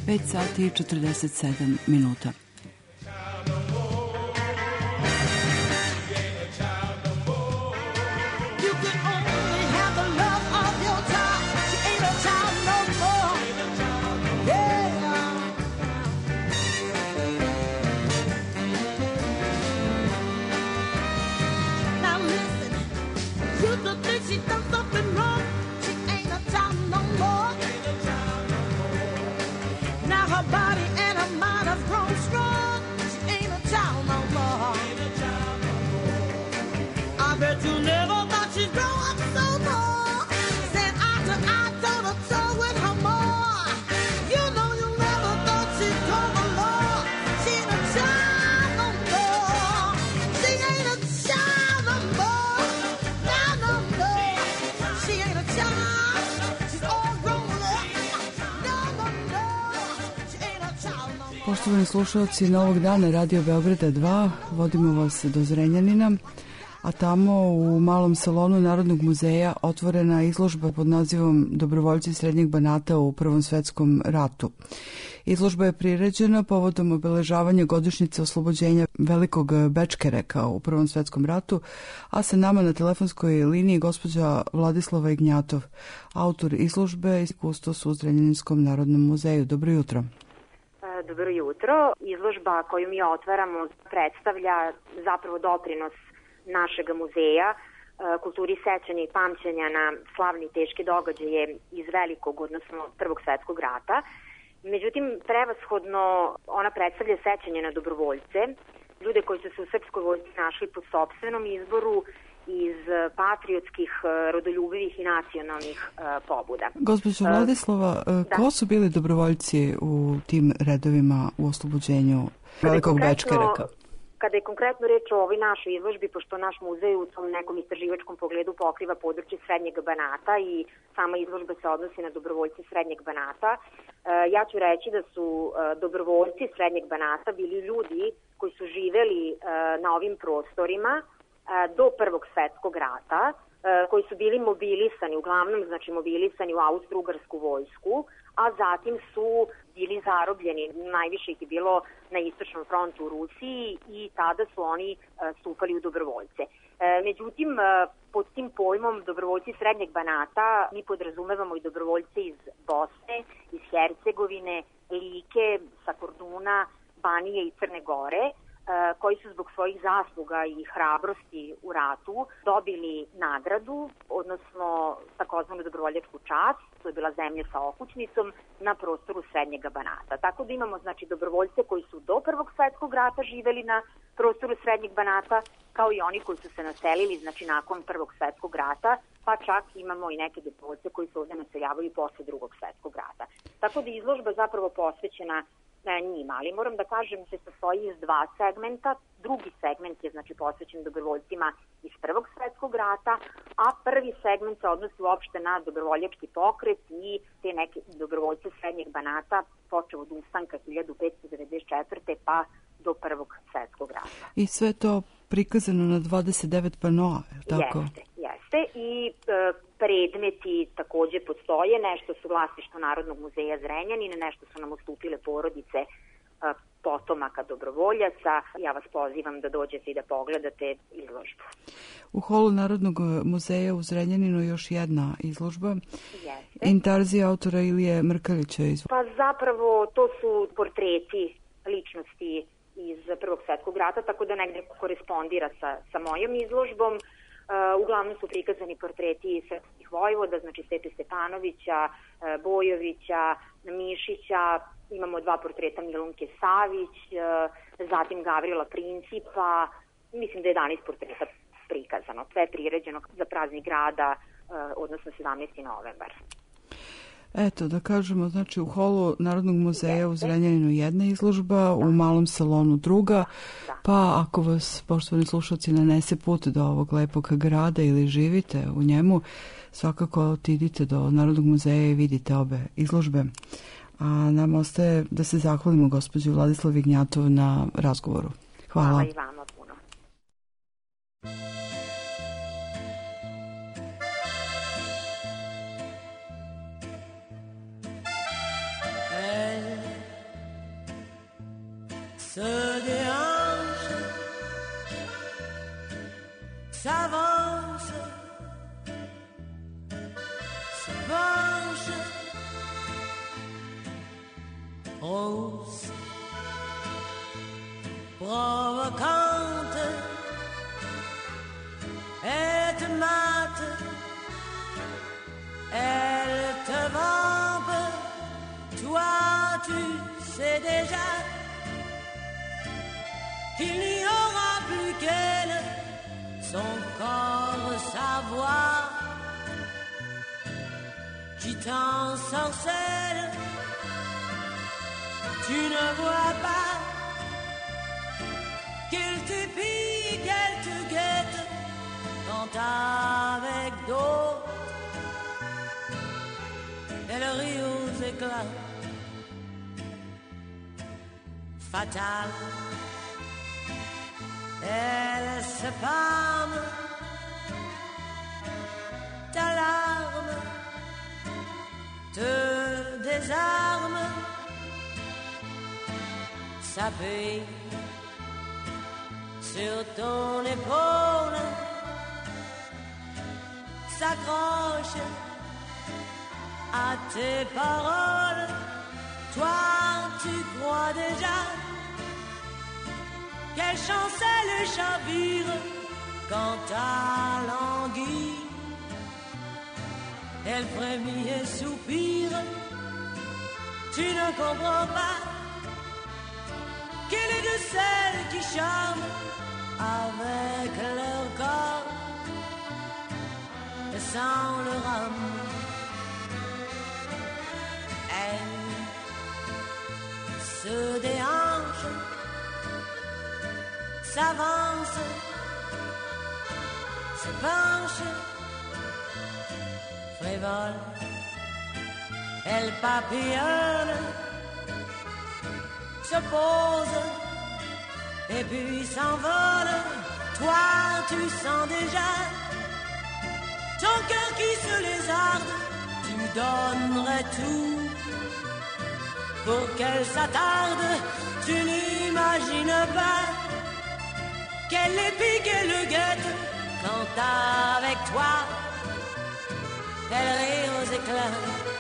5 sati i 47 minuta. Poštovani slušalci Novog dana Radio Beograda 2, vodimo vas do Zrenjanina, a tamo u malom salonu Narodnog muzeja otvorena izložba pod nazivom Dobrovoljci Srednjeg Banata u Prvom svetskom ratu. Izložba je priređena povodom obeležavanja godišnjice oslobođenja Velikog Bečkereka u Prvom svetskom ratu, a sa nama na telefonskoj liniji gospođa Vladislava Ignjatov, autor izložbe i kustos u Zrenjaninskom Narodnom muzeju. Dobro jutro. Dobro jutro. Izložba koju mi otvaramo predstavlja zapravo doprinos našeg muzeja kulturi sećanja i pamćenja na slavne i teške događaje iz velikog, odnosno Prvog svetskog rata. Međutim, prevashodno ona predstavlja sećanje na dobrovoljce, ljude koji su se u srpskoj vojsci našli po sopstvenom izboru iz patriotskih, rodoljubivih i nacionalnih pobuda. Gospođo Vladislava, ko su bili dobrovoljci u tim redovima u oslobođenju Velikog Bečkereka? Kada je konkretno reč o ovoj našoj izložbi, pošto naš muzej u tom nekom istraživačkom pogledu pokriva područje Srednjeg Banata i sama izložba se odnosi na dobrovoljce Srednjeg Banata, ja ću reći da su dobrovoljci Srednjeg Banata bili ljudi koji su živeli na ovim prostorima do Prvog svetskog rata, koji su bili mobilisani, uglavnom znači mobilisani u Austro-Ugarsku vojsku, a zatim su bili zarobljeni, najviše ih je bilo na istočnom frontu u Rusiji i tada su oni stupali u dobrovoljce. Međutim, pod tim pojmom dobrovoljci Srednjeg Banata mi podrazumevamo i dobrovoljce iz Bosne, iz Hercegovine, Like, sa Korduna, Banije i Crne Gore, koji su zbog svojih zasluga i hrabrosti u ratu dobili nagradu, odnosno takozvanu dobrovoljačku čast, to je bila zemlja sa okućnicom, na prostoru Srednjeg Banata. Tako da imamo znači dobrovoljce koji su do Prvog svetskog rata živeli na prostoru Srednjeg Banata, kao i oni koji su se naselili znači nakon Prvog svetskog rata, pa čak imamo i neke dobrovoljce koji se ovde naseljavaju posle Drugog svetskog rata. Tako da izložba zapravo posvećena njima, ali moram da kažem da se sastoji iz dva segmenta. Drugi segment je znači posvećen dobrovoljcima iz Prvog svetskog rata, a prvi segment se odnosi uopšte na dobrovoljački pokret i te neke dobrovoljce Srednjeg Banata počeo od ustanka 1594. pa do Prvog svetskog rata. I sve to prikazano na 29 panoa, je li tako? Jeste. I predmeti takođe postoje, nešto su vlasništvo Narodnog muzeja Zrenjanin, nešto su nam ustupile porodice potomaka dobrovoljaca. Ja vas pozivam da dođete i da pogledate izložbu. U holu Narodnog muzeja u Zrenjaninu još jedna izložba. Jeste. Intarzija autora Ilije Mrkalića. Pa zapravo to su portreti ličnosti iz Prvog svetskog rata, tako da negde korespondira sa mojom izložbom. Uglavnom su prikazani portreti srpskih vojvoda, znači Stepe Stepanovića, Bojovića, Mišića, imamo dva portreta Milunke Savić, zatim Gavrila Principa, mislim da je 11 portreta prikazano. Sve je priređeno za praznik grada, odnosno 17. novembar. Eto, da kažemo, znači u holu Narodnog muzeja u Zrenjaninu jedna izložba, u malom salonu druga, pa ako vas, poštovani slušalci, nanese put do ovog lepog grada ili živite u njemu, svakako otidite do Narodnog muzeja i vidite obe izložbe. A nam ostaje da se zahvalimo gospođi Vladislavi Ignjatov na razgovoru. Hvala. Hvala i vama puno. Elle se déhanche, s'avance, se penche, rose, provocante, elle te mate, elle te vampe, toi tu sais déjà qu'il n'y aura plus qu'elle, son corps, sa voix, qui t'ensorcelle. Tu ne vois pas qu'elle t'épie, qu'elle te guette, quand avec d'autres, elle rit aux éclats. Fatale, elle se pâme, ta larme te désarme, s'appuie sur ton épaule, s'accroche à tes paroles. Toi, tu crois déjà qu'elle chancelle et chavire quand ta languit, elle frémit et soupire. Tu ne comprends pas qu'elle est de celles qui charment avec leur corps et sans leur âme. Elle se déhanche, s'avance, se penche, frivole, elle papillonne, se pose et puis s'envole. Toi, tu sens déjà ton cœur qui se lézarde. Tu donnerais tout pour qu'elle s'attarde. Tu n'imagines pas qu'elle l'épie, qu'elle le guette quand avec toi elle rit aux éclats.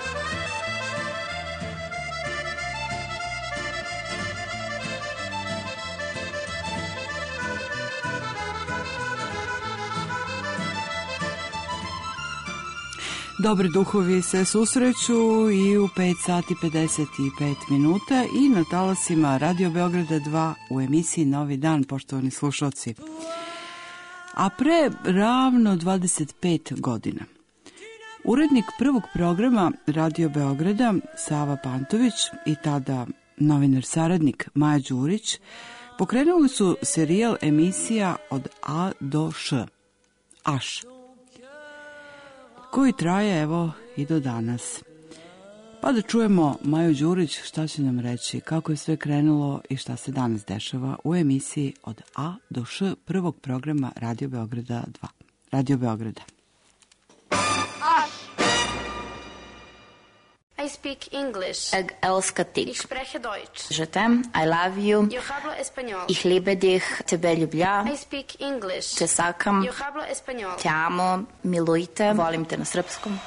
Dobri duhovi se susreću i u 5 sati 55 minuta i na talasima Radio Beograda 2 u emisiji Novi dan, poštovani slušalci. A pre ravno 25 godina urednik prvog programa Radio Beograda Sava Pantović i tada novinar saradnik Maja Đurić pokrenuli su serijal emisija od A do Š, Aš, koji traje evo i do danas. Pa da čujemo Maju Đurić šta će nam reći, kako je sve krenulo i šta se danas dešava u emisiji od A do Š prvog programa Radio Beograda 2. Radio Beograda. I speak English. Ich elska dich. Ich spreche Deutsch. Je t'aime, I love you. Ich hablo español. Ich liebe dich, tebe ljubja. I speak English. Te sakam. Ich hablo español. Te amo, milujte, volim te na srpskom.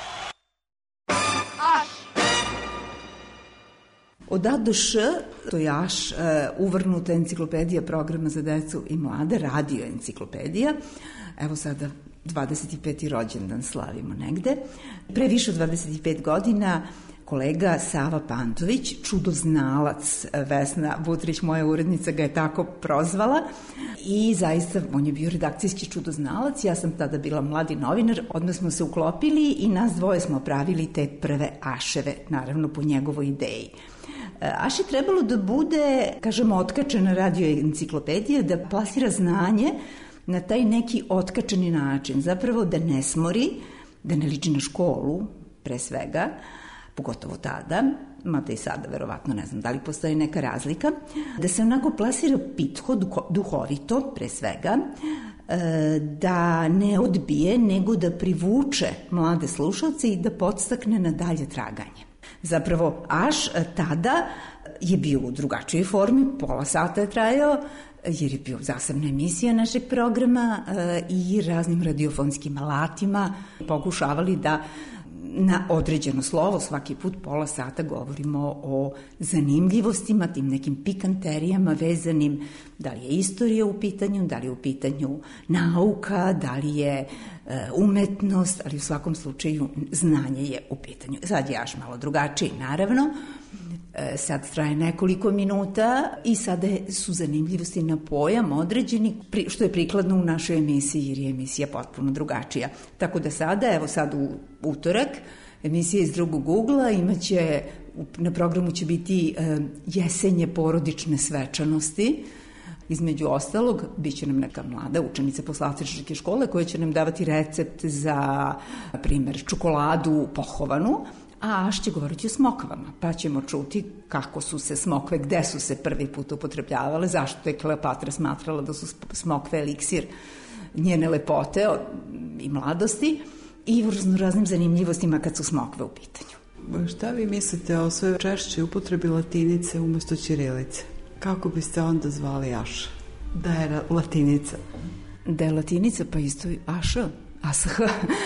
Od A do Š, to je Aš, uvrnuta enciklopedija programa za decu i mlade, radio enciklopedija. Evo sada 25. rođendan slavimo negde. Pre više od 25 godina kolega Sava Pantović, čudoznalac, Vesna Butrić, moja urednica, ga je tako prozvala i zaista on je bio redakcijski čudoznalac. Ja sam tada bila mladi novinar, odmah smo se uklopili i nas dvoje smo pravili te prve Aševe, naravno po njegovoj ideji. Aš je trebalo da bude, kažemo, otkačena radio enciklopedija, da plasira znanje na taj neki otkačeni način, zapravo da ne smori, da ne liči na školu, pre svega, pogotovo tada, mada i sada verovatno, ne znam da li postoji neka razlika, da se onako plasira pitko, duhovito, pre svega, da ne odbije, nego da privuče mlade slušalce i da podstakne na dalje traganje. Zapravo, Aš tada je bio u drugačijoj formi, pola sata je trajao, jer je bio zasebna emisija našeg programa i raznim radiofonskim alatima pokušavali da na određeno slovo svaki put pola sata govorimo o zanimljivostima, tim nekim pikanterijama vezanim, da li je istorija u pitanju, da li je u pitanju nauka, da li je umetnost, ali u svakom slučaju znanje je u pitanju. Sad je Aš malo drugačiji, naravno. Sad traje nekoliko minuta i sada su zanimljivosti na pojam određeni, što je prikladno u našoj emisiji, jer je emisija potpuno drugačija. Tako da sada, evo sad u utorak, emisija iz drugog ugla, imaće, na programu će biti jesenje porodične svečanosti. Između ostalog, bit će nam neka mlada učenica poslastičarske škole koja će nam davati recept za, na primer, čokoladu pohovanu, a Aš će govoriti o smokvama, pa ćemo čuti kako su se smokve, gde su se prvi put upotrebljavale, zašto je Kleopatra smatrala da su smokve eliksir njene lepote i mladosti i u raznim zanimljivostima kad su smokve u pitanju. Šta vi mislite o sve češće upotrebi latinice umesto ćirilice? Kako biste onda zvali Aš? Da je latinica. Da je latinica, pa isto i Aš, ASH.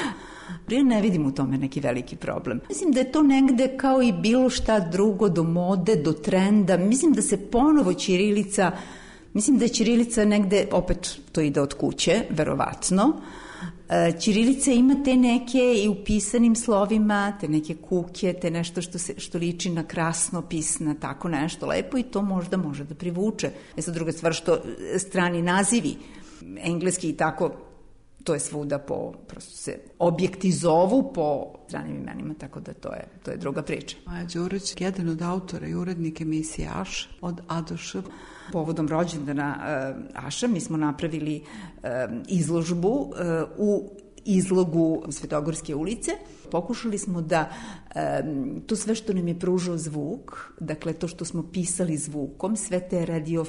Ja ne vidim u tome neki veliki problem. Mislim da je to negde kao i bilo šta drugo, do mode, do trenda. Mislim da se ponovo ćirilica, mislim da je ćirilica negde, opet to ide od kuće, verovatno. Ćirilica ima te neke i u pisanim slovima, te neke kuke, te nešto što liči na krasnopis, na tako nešto lepo i to možda može da privuče. Sad druga stvar što strani nazivi, engleski i tako, to je svuda prosto se objekti zovu po stranim imenima, tako da to je druga priča. Maja Đurić, jedan od autora i urednik emisije Aš, od A do Š. Povodom rođendana Aša mi smo napravili izložbu u izlogu Svetogorske ulice. Pokušali smo da to sve što nam je pružao zvuk, dakle to što smo pisali zvukom, sve te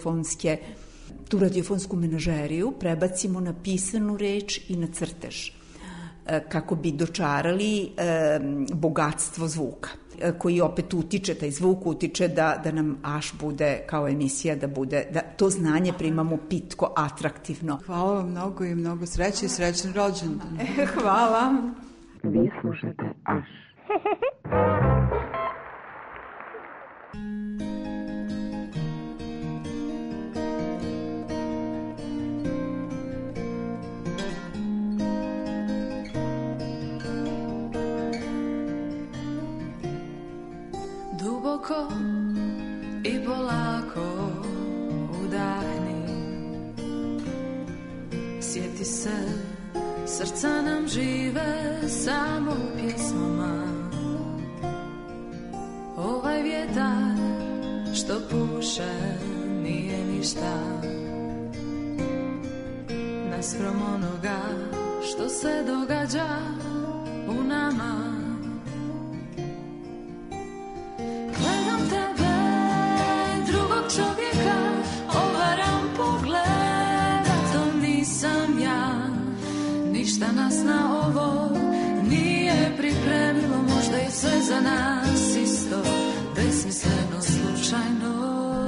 tu radiofonsku menažeriju prebacimo na pisanu reč i na crtež, kako bi dočarali bogatstvo zvuka, koji opet utiče, taj zvuk utiče da nam Aš bude kao emisija, da to znanje primamo pitko, atraktivno. Hvala vam mnogo i mnogo sreće i srećan rođendan. Hvala. Vi slušate Aš. Duboko i polako udahni, sjeti se, srca nam žive samo pjesmama. Ovaj vjetar što puše nije ništa naspram onoga što se događa u nama. Gledam tebe, drugog čovjeka, ovaram pogled, a to nisam ja. Ništa nas na ovo nije pripremilo, možda je sve za nas isto, besmisleno, slučajno.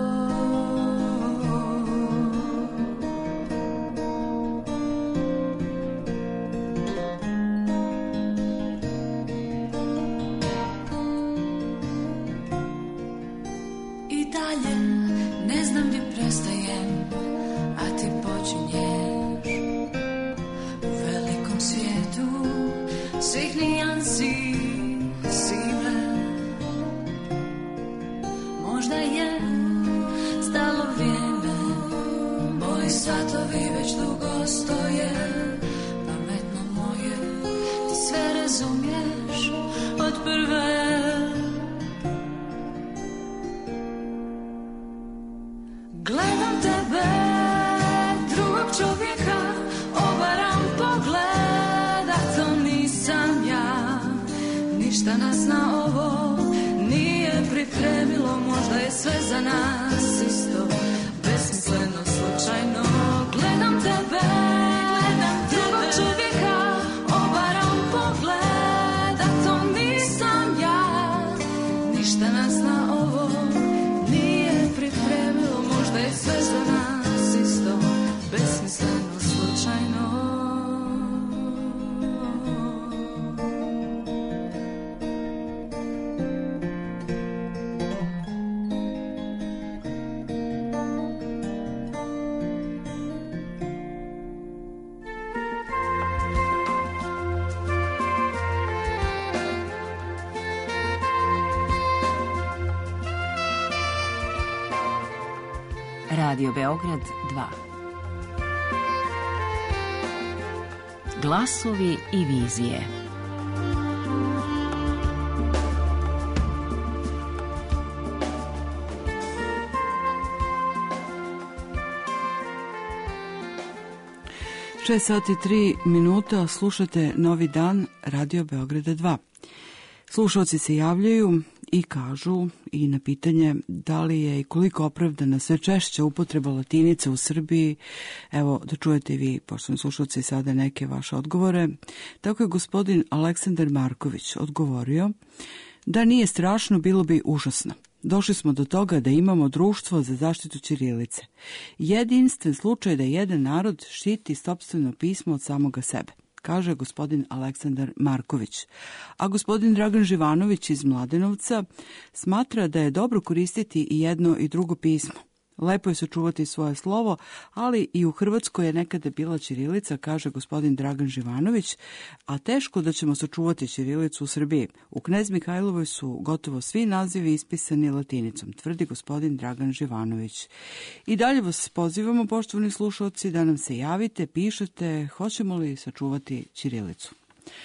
Ništa nas na ovo nije pripremilo, možda je sve za nas isto, besmisleno, slučajno. Gledam tebe, drugog čovjeka, obaram pogled, a to nisam ja. Radio Beograd 2. Glasovi i vizije. Šest sati 3 minuta, slušate Novi dan Radio Beograda 2. Slušalci se javljaju i kažu i na pitanje da li je i koliko opravdana sve češća upotreba latinice u Srbiji. Evo da čujete i vi, poštovani slušalci, sada neke vaše odgovore. Tako je gospodin Aleksandar Marković odgovorio da nije strašno, bilo bi užasno. Došli smo do toga da imamo društvo za zaštitu ćirilice. Jedinstven slučaj da jedan narod štiti sopstveno pismo od samoga sebe, kaže gospodin Aleksandar Marković. A gospodin Dragan Živanović iz Mladenovca smatra da je dobro koristiti i jedno i drugo pismo. Lepo je sačuvati svoje slovo, ali i u Hrvatskoj je nekada bila ćirilica, kaže gospodin Dragan Živanović, a teško da ćemo sačuvati ćirilicu u Srbiji. U Knez Mihajlovoj su gotovo svi nazivi ispisani latinicom, tvrdi gospodin Dragan Živanović. I dalje vas pozivamo, poštovani slušalci, da nam se javite, pišete, hoćemo li sačuvati ćirilicu.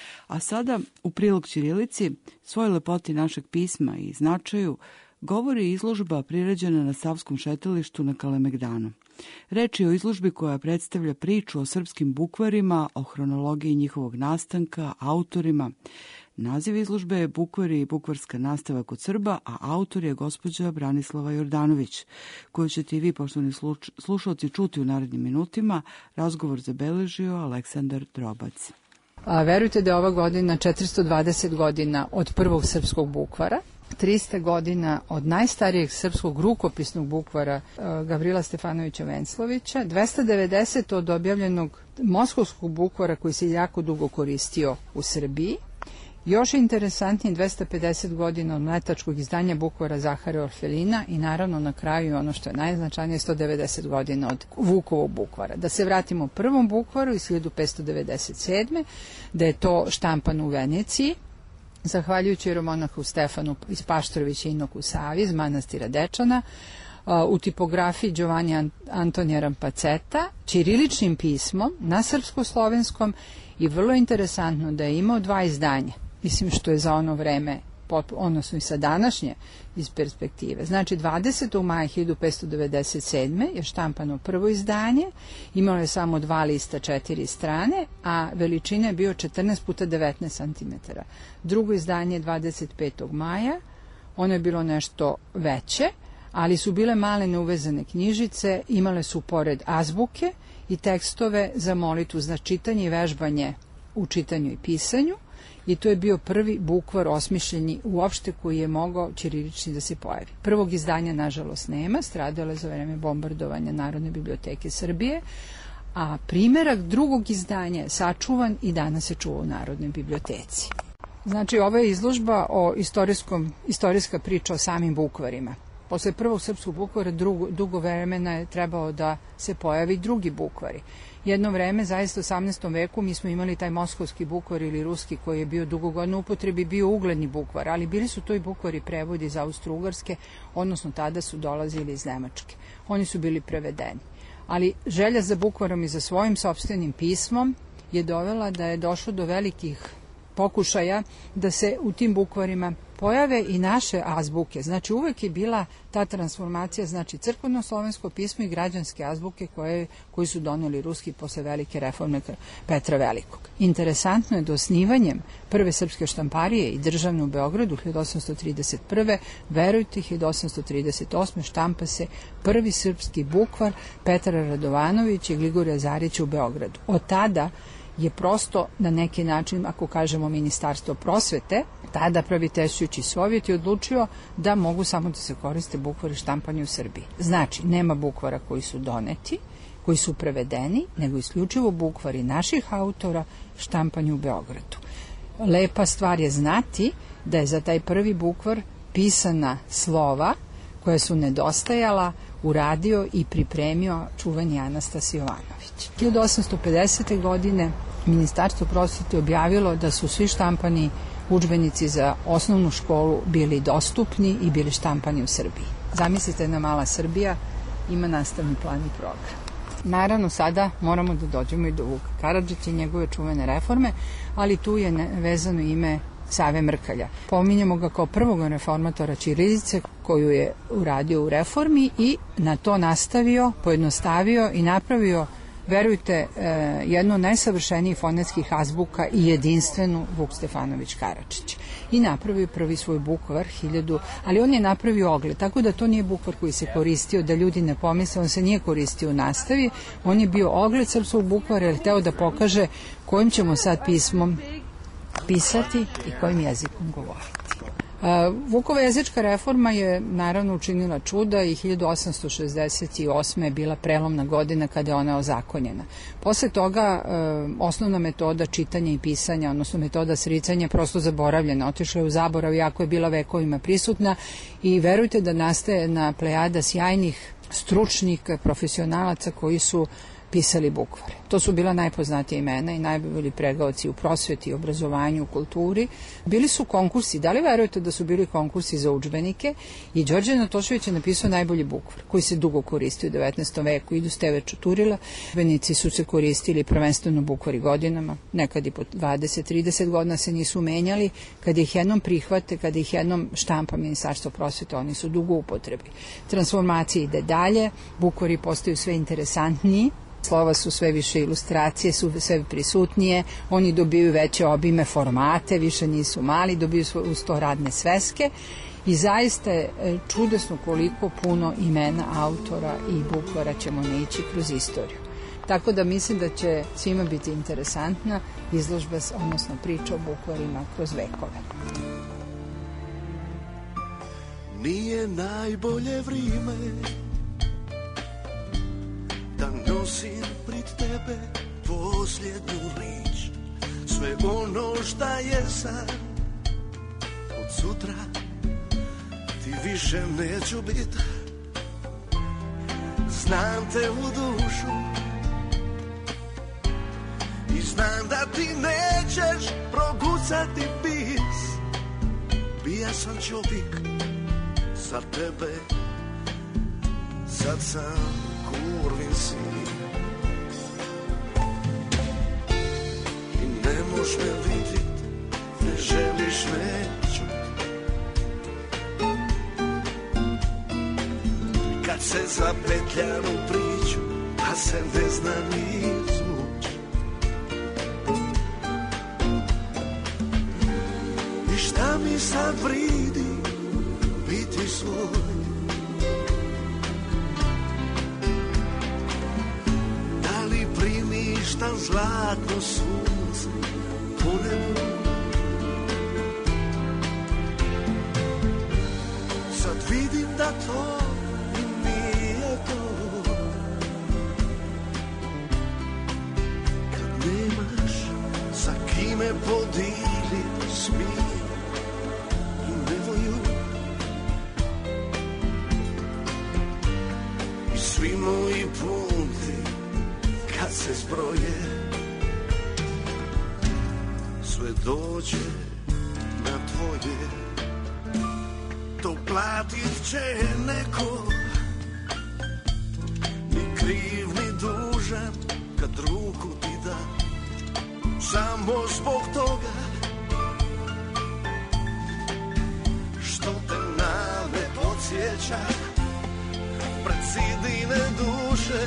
A sada, u prilog ćirilici, svoj lepoti našeg pisma i značaju, govori izložba priređena na Savskom šetalištu na Kalemegdanu. Reč je o izložbi koja predstavlja priču o srpskim bukvarima, o hronologiji njihovog nastanka, autorima. Naziv izložbe je Bukvari i bukvarska nastava kod Srba, a autor je gospođa Branislava Jordanović, koju ćete i vi, poštovani slušalci, čuti u narednim minutima. Razgovor zabeležio Aleksandar Drobac. Verujte da je ova godina 420 godina od prvog srpskog bukvara, 300 godina od najstarijeg srpskog rukopisnog bukvara Gavrila Stefanovića Venclovića, 290 od objavljenog moskovskog bukvara koji se jako dugo koristio u Srbiji. Još je interesantnije 250 godina od mletačkog izdanja bukvara Zahara Orfelina i naravno na kraju ono što je najznačajnije 190 godina od Vukovog bukvara. Da se vratimo prvom bukvaru iz 1597. da je to štampano u Veneciji, zahvaljujući jeromonahu Stefanu iz Paštorovića i Inoku Savi iz manastira Dečana, u tipografiji Giovanni Antonija Rampaceta, ćiriličnim pismom na srpsko-slovenskom i vrlo interesantno da je imao 2 izdanja. Mislim što je za ono vreme, odnosno i sa današnje iz perspektive. Znači 20. maja 1597. je štampano prvo izdanje, imalo je samo 2 lista 4 strane, a veličina je bio 14 puta 19 cm. Drugo izdanje 25. maja, ono je bilo nešto veće, ali su bile male neuvezane knjižice, imale su pored azbuke i tekstove za molitvu za čitanje i vežbanje u čitanju i pisanju, i to je bio prvi bukvar osmišljeni uopšte koji je mogao ćirilični da se pojavi. Prvog izdanja, nažalost, nema, stradale za vreme bombardovanja Narodne biblioteke Srbije, a primerak drugog izdanja je sačuvan i danas se čuva u Narodnoj biblioteci. Znači, ovo je izložba o istorijska priča o samim bukvarima. Posle prvog srpskog bukvara dugo vremena je trebao da se pojavi drugi bukvari. Jedno vreme, zaista u 18. veku, mi smo imali taj moskovski bukvar ili ruski koji je bio dugo godina u upotrebi, bio ugledni bukvar, ali bili su to i bukvari prevodi iz Austro-Ugarske, odnosno tada su dolazili iz Nemačke. Oni su bili prevedeni. Ali želja za bukvarom i za svojim sopstvenim pismom je dovela da je došlo do velikih pokušaja da se u tim bukvarima pojave i naše azbuke. Znači uvek je bila ta transformacija, znači crkveno-slovensko pismo i građanske azbuke koji su doneli ruski posle velike reforme Petra Velikog. Interesantno je da osnivanjem prve srpske štamparije i državne u Beogradu 1831. verujte, 1838. štampa se prvi srpski bukvar Petra Radovanovića i Gligorija Zarića u Beogradu. Od tada je prosto na neki način, ako kažemo Ministarstvo prosvete, tada praviteljstvujući Sovjet je odlučio da mogu samo da se koriste bukvari štampani u Srbiji. Znači, nema bukvara koji su doneti, koji su prevedeni, nego isključivo bukvari naših autora štampani u Beogradu. Lepa stvar je znati da je za taj prvi bukvar pisana slova koja su nedostajala uradio i pripremio čuveni Anastas Jovanović. 1850. godine Ministarstvo prosvete objavilo da su svi štampani udžbenici za osnovnu školu bili dostupni i bili štampani u Srbiji. Zamislite, jedna mala Srbija ima nastavni plan i program. Naravno, sada moramo da dođemo i do Vuka Karadžića i njegove čuvene reforme, ali tu je vezano ime Save Mrkalja. Pominjemo ga kao prvog reformatora ćirilice koju je uradio u reformi i na to nastavio, pojednostavio i napravio, verujte, jednu od najsavršenijih fonetskih azbuka i jedinstvenu Vuk Stefanović Karadžić. I napravio prvi svoj bukvar, 1000, ali on je napravio ogled, tako da to nije bukvar koji se koristio, da ljudi ne pomisle, on se nije koristio u nastavi, on je bio ogled srpskog bukvara, jer je hteo da pokaže kojim ćemo sad pismom pisati i kojim jezikom govoriti. Vukova jezička reforma je naravno učinila čuda i 1868. je bila prelomna godina kada je ona ozakonjena. Posle toga osnovna metoda čitanja i pisanja, odnosno metoda sricanja, prosto zaboravljena, otišla je u zaborav, iako je bila vekovima prisutna, i verujte da nastaje jedna plejada sjajnih stručnih profesionalaca koji su pisali bukvare. To su bila najpoznatija imena i najbolji pregaoci u prosveti, obrazovanju, kulturi. Bili su konkursi, da li verujete da su bili konkursi za udžbenike, i Đorđe Natošević je napisao najbolji bukvar, koji se dugo koristio u 19. veku. Idu Steve Čuturila, udžbenici su se koristili prvenstveno bukvari godinama, nekad i po 20-30 godina se nisu menjali. Kada ih jednom prihvate, kada ih jednom štampa Ministarstvo prosvete, oni su dugo u upotrebi. Transformacija ide dalje, bukvari postaju sve interesantniji, slova su sve više, ilustracije su sve prisutnije, oni dobiju veće obime, formate, više nisu mali, dobiju uz to radne sveske i zaista je čudesno koliko puno imena autora i bukvara ćemo naići kroz istoriju. Tako da mislim da će svima biti interesantna izložba, odnosno priča o bukvarima kroz vekove. Nije najbolje vrijeme da nosim pred tebe posljednju rič. Sve ono šta jesam od sutra ti više neću bit. Znam te u dušu i znam da ti nećeš progucati bis. Bija sam čovjek za tebe, sad sam kurvin sin i ne moš me vidit, ne želiš me čut. Kad se zapetljam u priču, a se ne zna ni zvuč. I šta mi sad vridi biti svoj? Šta zlatno sunce po nebu, sad vidim da to i nije to. Kad nemaš sa kime podijelit smir i nevolju i svi moji punti kad se zbroje, sve dođe na tvoje. To platit će neko, ni kriv ni dužan, kad ruku ti da, samo zbog toga što te na me podsjeća pred zidine duše.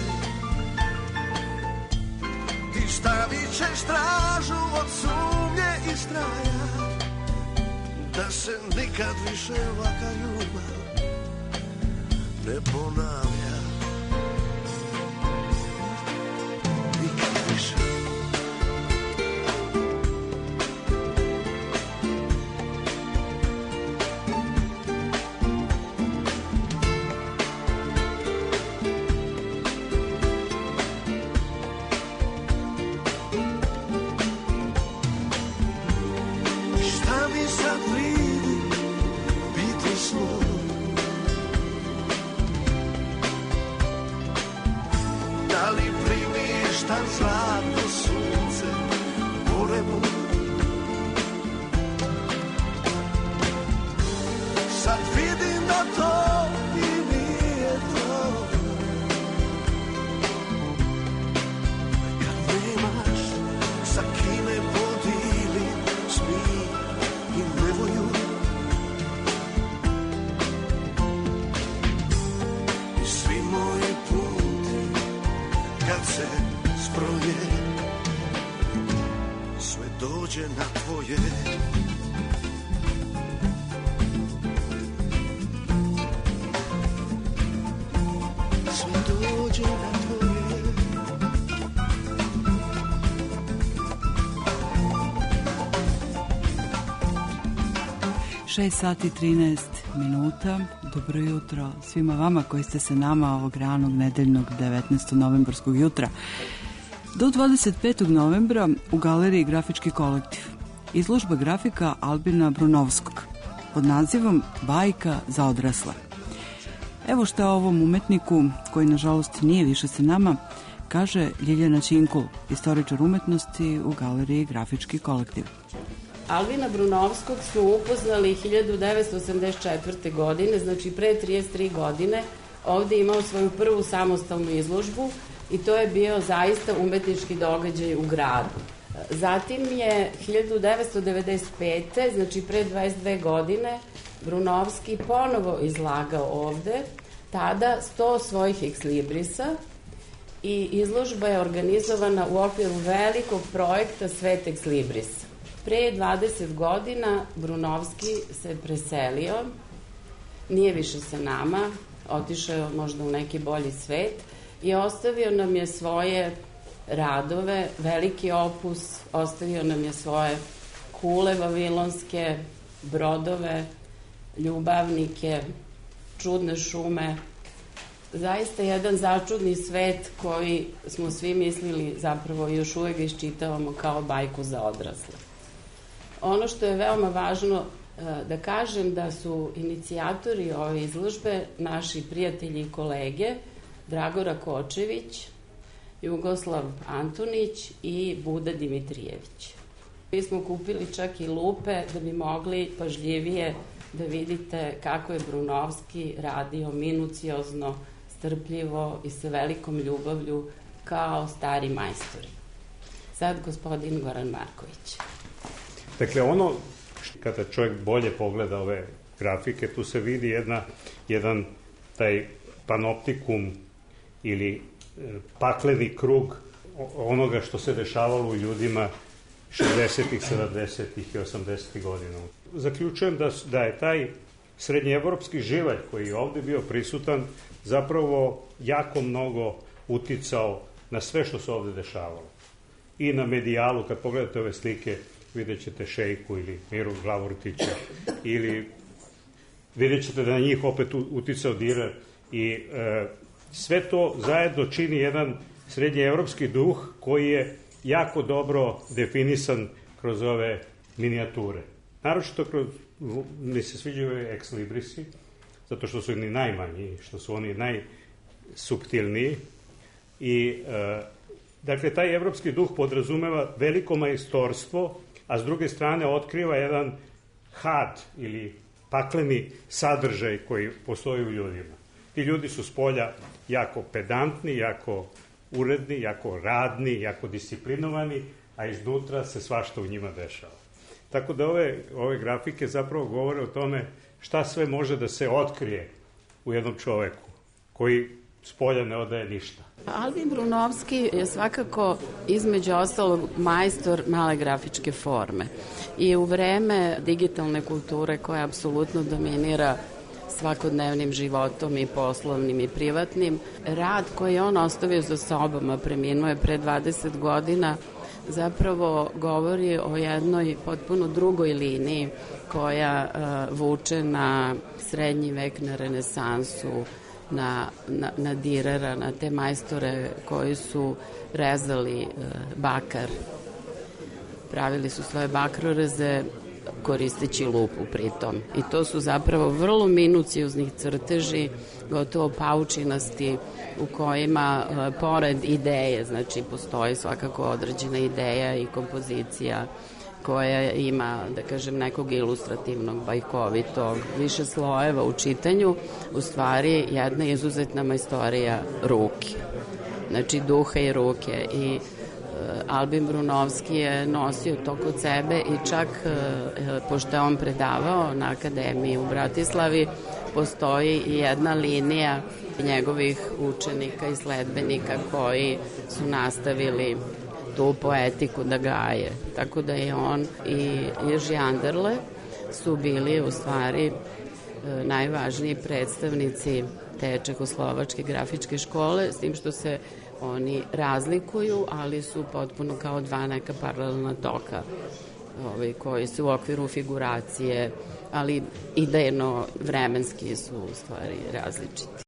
Stavit ćeš stražu od sumnje i straja, da se nikad više ovaka ljubav ne ponavlja. Nikad više. se zbroje, sve dođe na tvoje. Sve dođe na tvoje. 6 sati 13 minuta. Dobro jutro svima vama koji ste se nama ovog ranog nedeljnog 19. novembarskog jutra. Do 25. novembra u galeriji Grafički kolektiv izložba grafika Albina Brunovskog pod nazivom Bajka za odrasle. Evo šta o ovom umetniku, koji nažalost nije više sa nama, kaže Ljiljana Činkul, istoričar umetnosti u galeriji Grafički kolektiv. Albina Brunovskog smo upoznali 1984. godine, znači pre 33 godine. Ovde je imao svoju prvu samostalnu izložbu i to je bio zaista umetnički događaj u gradu. Zatim je 1995. znači pre 22 godine, Brunovski ponovo izlagao ovde, tada 100 svojih ekslibrisa, i izložba je organizovana u okviru velikog projekta Svet ekslibrisa. Pre 20 godina Brunovski se preselio, nije više sa nama, otišao je možda u neki bolji svet i ostavio nam je svoje radove, veliki opus, ostavio nam je svoje kule vavilonske, brodove, ljubavnike, čudne šume. Zaista jedan začudni svet koji smo svi mislili, zapravo još uvek iščitavamo kao bajku za odrasle. Ono što je veoma važno da kažem da su inicijatori ove izložbe naši prijatelji i kolege Dragora Kočević, Jugoslav Antonić i Buda Dimitrijević. Mi smo kupili čak i lupe da bi mogli pažljivije da vidite kako je Brunovski radio minuciozno, strpljivo i sa velikom ljubavlju kao stari majstori. Sad gospodin Goran Marković. Dakle, ono, kada čovjek bolje pogleda ove grafike, tu se vidi jedan taj panoptikum ili pakleni krug onoga što se dešavalo u ljudima 60-ih, 70-ih i 80-ih godina. Zaključujem da je taj srednjeevropski živalj koji je ovde bio prisutan zapravo jako mnogo uticao na sve što se ovde dešavalo. I na medijalu, kad pogledate ove slike, vidjet ćete Šejku ili Miru Glavortića ili vidjet ćete da na njih opet uticao Direr i sve to zajedno čini jedan srednjeevropski duh koji je jako dobro definisan kroz ove minijature. Naročito mi se sviđaju ove ekslibrisi, zato što su oni najmanji, što su oni najsuptilniji i dakle, taj evropski duh podrazumeva veliko majstorstvo, a s druge strane otkriva jedan had ili pakleni sadržaj koji postoji u ljudima. Ti ljudi su spolja jako pedantni, jako uredni, jako radni, jako disciplinovani, a iznutra se svašta u njima dešava. Tako da ove grafike zapravo govore o tome šta sve može da se otkrije u jednom čoveku koji spolja ne odaje ništa. Albin Brunovski je svakako između ostalog majstor male grafičke forme i u vreme digitalne kulture koja apsolutno dominira svakodnevnim životom i poslovnim i privatnim, rad koji on ostavio za sobom, a preminuo je pre 20 godina, zapravo govori o jednoj potpuno drugoj liniji koja vuče na srednji vek, na renesansu, na Direra, na te majstore koji su rezali bakar. Pravili su svoje bakroreze koristeći lupu pritom. I to su zapravo vrlo minucioznih crteži, gotovo paučinasti, u kojima pored ideje, znači postoji svakako određena ideja i kompozicija koja ima, da kažem, nekog ilustrativnog, bajkovitog, više slojeva u čitanju, u stvari jedna izuzetna majstorija ruke. Znači duha i ruke. I Albin Brunovski je nosio to kod sebe i čak, pošto je on predavao na akademiji u Bratislavi, postoji i jedna linija njegovih učenika i sledbenika koji su nastavili tu poetiku da gaje. Tako da je on i Jerzy Anderle su bili u stvari najvažniji predstavnici te čehoslovačke grafičke škole, s tim što se oni razlikuju, ali su potpuno kao dva neka paralelna toka koji su u okviru figuracije, ali idejno vremenski su u stvari različiti.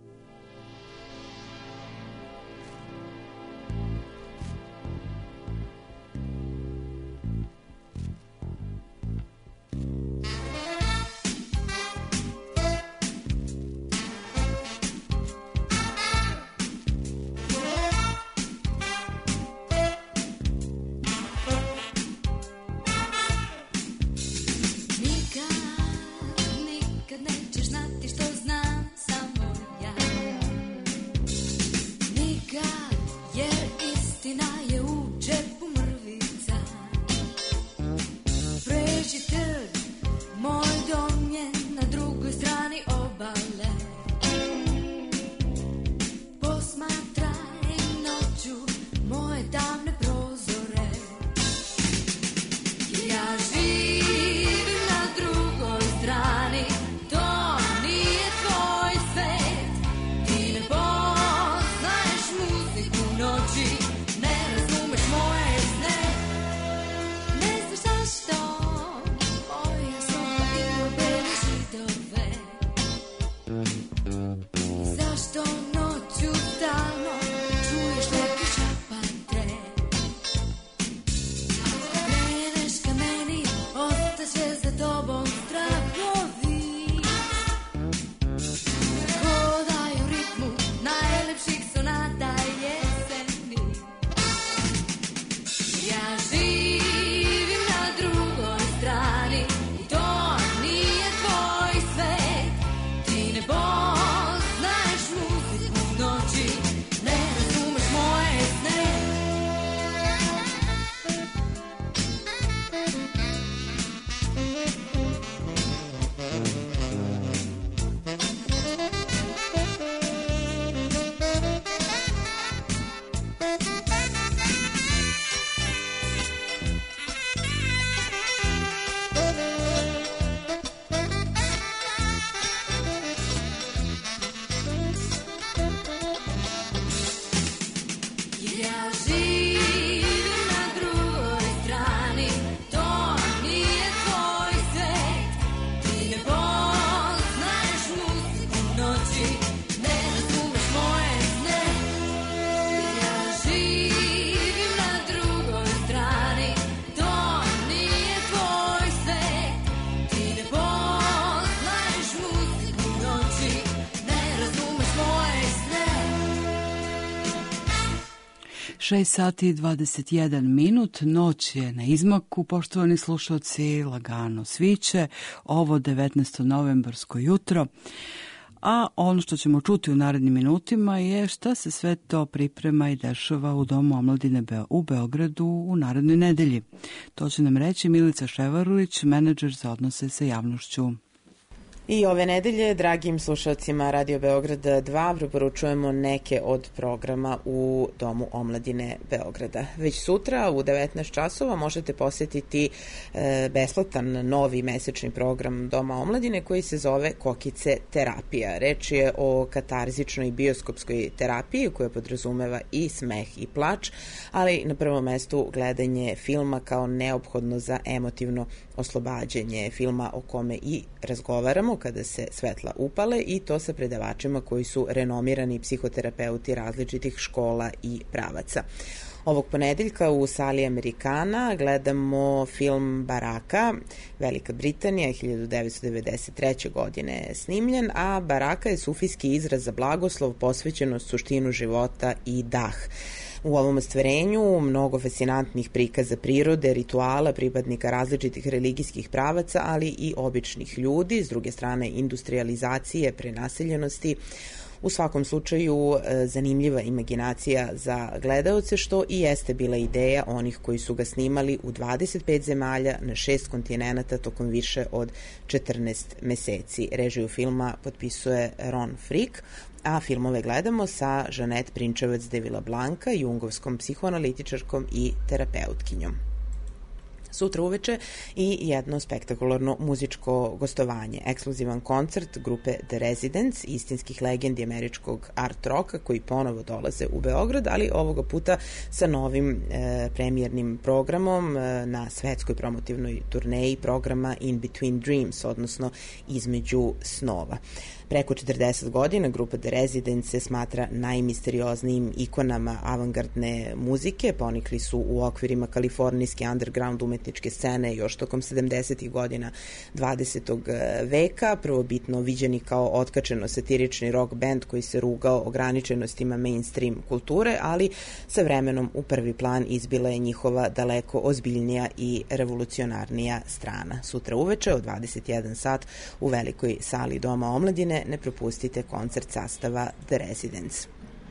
Šest sati i 21 minut, noć je na izmaku, poštovani slušalci, lagano sviće, ovo 19. novembarsko jutro, a ono što ćemo čuti u narednim minutima je šta se sve to priprema i dešava u Domu omladine u Beogradu u narednoj nedelji. To će nam reći Milica Ševarulić, menadžer za odnose sa javnošću. I ove nedelje, dragim slušalcima Radio Beograda 2, preporučujemo neke od programa u Domu omladine Beograda. Već sutra u 19 časova možete posjetiti besplatan novi mesečni program Doma omladine koji se zove Kokice terapija. Reč je o katarzičnoj bioskopskoj terapiji koja podrazumeva i smeh i plač, ali na prvom mestu gledanje filma kao neophodno za emotivno oslobađanje, filma o kome i razgovaramo kada se svetla upale, i to sa predavačima koji su renomirani psihoterapeuti različitih škola i pravaca. Ovog ponedeljka u sali Amerikana gledamo film Baraka, Velika Britanija, 1993. godine snimljen, a Baraka je sufijski izraz za blagoslov, posvećenost, suštinu života i dah. U ovom ostvarenju mnogo fascinantnih prikaza prirode, rituala, pripadnika različitih religijskih pravaca, ali i običnih ljudi, s druge strane industrializacije, prenaseljenosti. U svakom slučaju zanimljiva imaginacija za gledaoce, što i jeste bila ideja onih koji su ga snimali u 25 zemalja na 6 kontinenata tokom više od 14 meseci. Režiju filma potpisuje Ron Frick, a filmove gledamo sa Žanet Prinčevac de Villablanca, jungovskom psihoanalitičarkom i terapeutkinjom. Sutra uveče i jedno spektakularno muzičko gostovanje, ekskluzivan koncert grupe The Residents, istinskih legendi američkog art rocka koji ponovo dolaze u Beograd, ali ovoga puta sa novim premijernim programom na svetskoj promotivnoj turneji programa In Between Dreams, odnosno Između snova. Preko 40 godina grupa The Residents se smatra najmisterioznijim ikonama avangardne muzike. Ponikli su u okvirima kalifornijske underground umetničke scene još tokom 70. godina 20. veka, prvobitno viđeni kao otkačeno satirični rock band koji se rugao ograničenostima mainstream kulture, ali sa vremenom u prvi plan izbila je njihova daleko ozbiljnija i revolucionarnija strana. Sutra uveče od 21 sat u velikoj sali Doma omladine ne propustite koncert sastava The Residents.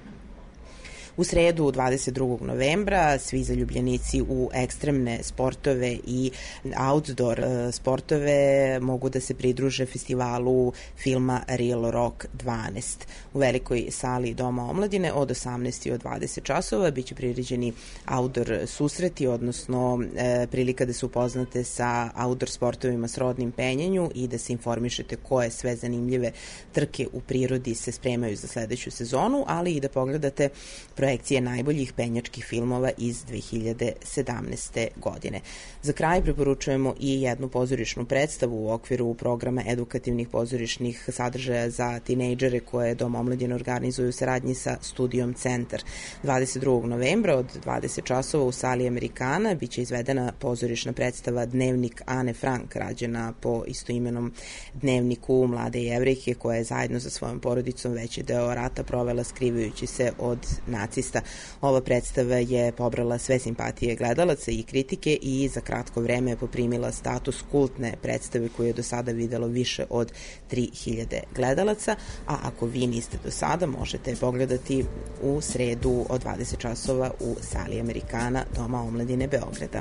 U sredu 22. novembra svi zaljubljenici u ekstremne sportove i outdoor sportove mogu da se pridruže festivalu filma Real Rock 12. U velikoj sali Doma omladine od 18. i od 20 časova biće priređeni outdoor susreti, odnosno prilika da se upoznate sa outdoor sportovima srodnim penjanju i da se informišete koje sve zanimljive trke u prirodi se spremaju za sledeću sezonu, ali i da pogledate projekcije najboljih penjačkih filmova iz 2017. godine. Za kraj preporučujemo i jednu pozorišnu predstavu u okviru programa edukativnih pozorišnih sadržaja za tinejdžere koje Dom omladine organizuju u saradnji sa Studijom Centar. 22. novembra od 20 časova u sali Amerikana biće izvedena pozorišna predstava Dnevnik Ane Frank, rađena po istoimenom dnevniku mlade Jevrejke koja je zajedno sa svojom porodicom veći deo rata provela skrivajući se od nacista. Ova predstava je pobrala sve simpatije gledalaca i kritike i za kratko vreme je poprimila status kultne predstave koju je do sada videlo više od 3000 gledalaca, a ako vi niste do sada, možete je pogledati u sredu od 20 časova u sali Amerikana Doma omladine Beograda.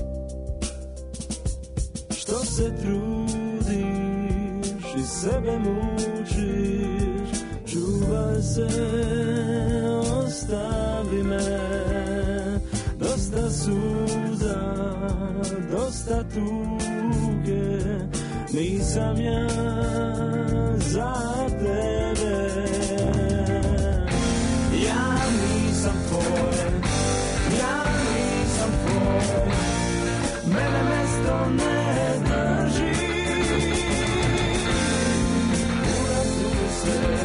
Što se trudiš i sebe mučiš, čuvaj se, ostavi me, dosta suza, dosta tuge, nisam ja za tebe. Ja nisam tvoj, ja nisam tvoj, mene mesto ne drži, uratuj se,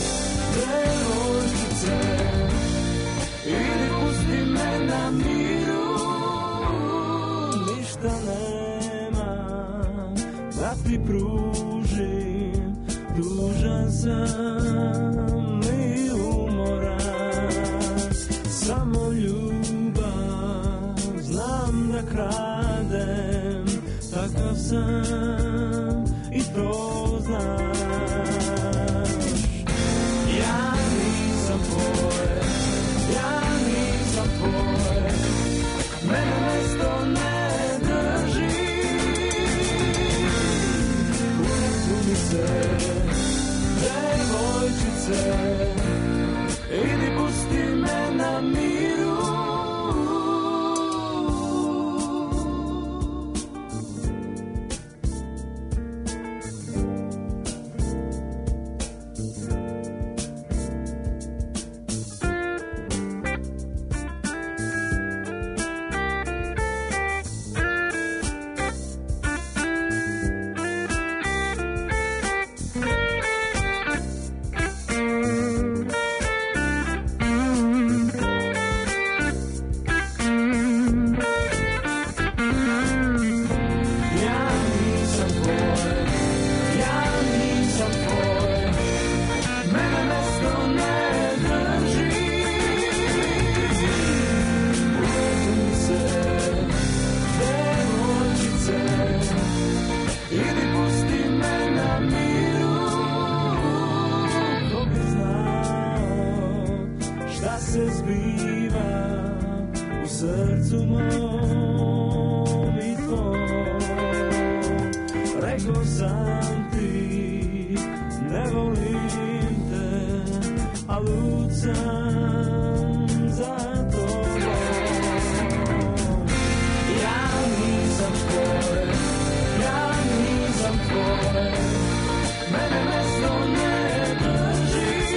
ili pusti me na miru, ništa nema da ti pružim, dužan sam i umoran, samo ljubav znam da kradem, takav sam i to znaš. Ja nisam tvoj, ja nisam tvoj, mene mesto ne drži, unesu mi se, devojčice, idi pusti me na miru. se zbiva u srcu mom i tvom. Rekao sam ti, ne volim te, a lud sam za tobom. Ja nisam tvoj, ja nisam tvoj, mene mesto ne drži.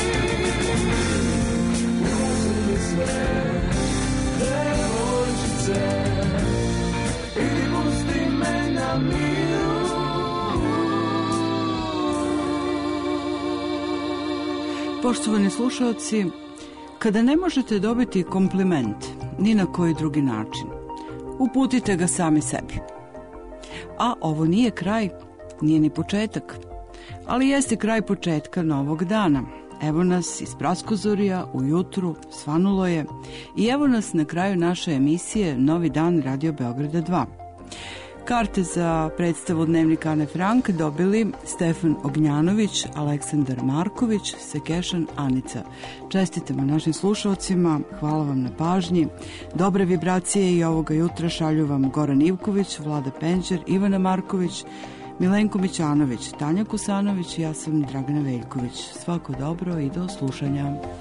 Uzmi sve, devojčice, ili pusti me na miru. Poštovani slušalci, kada ne možete dobiti kompliment ni na koji drugi način, uputite ga sami sebi. A ovo nije kraj, nije ni početak, ali jeste kraj početka novog dana. Evo nas iz Praskozorja, ujutru, svanulo je i evo nas na kraju naše emisije Novi dan Radio Beograda 2. Karte za predstavu Dnevnika Ane Frank dobili Stefan Ognjanović, Aleksandar Marković, Sekešan Anica. Čestitamo našim slušalcima, hvala vam na pažnji. Dobre vibracije i ovoga jutra šalju vam Goran Ivković, Vlada Penđer, Ivana Marković, Milenko Mićanović, Tanja Kusanović i ja sam Dragana Veljković. Svako dobro i do slušanja.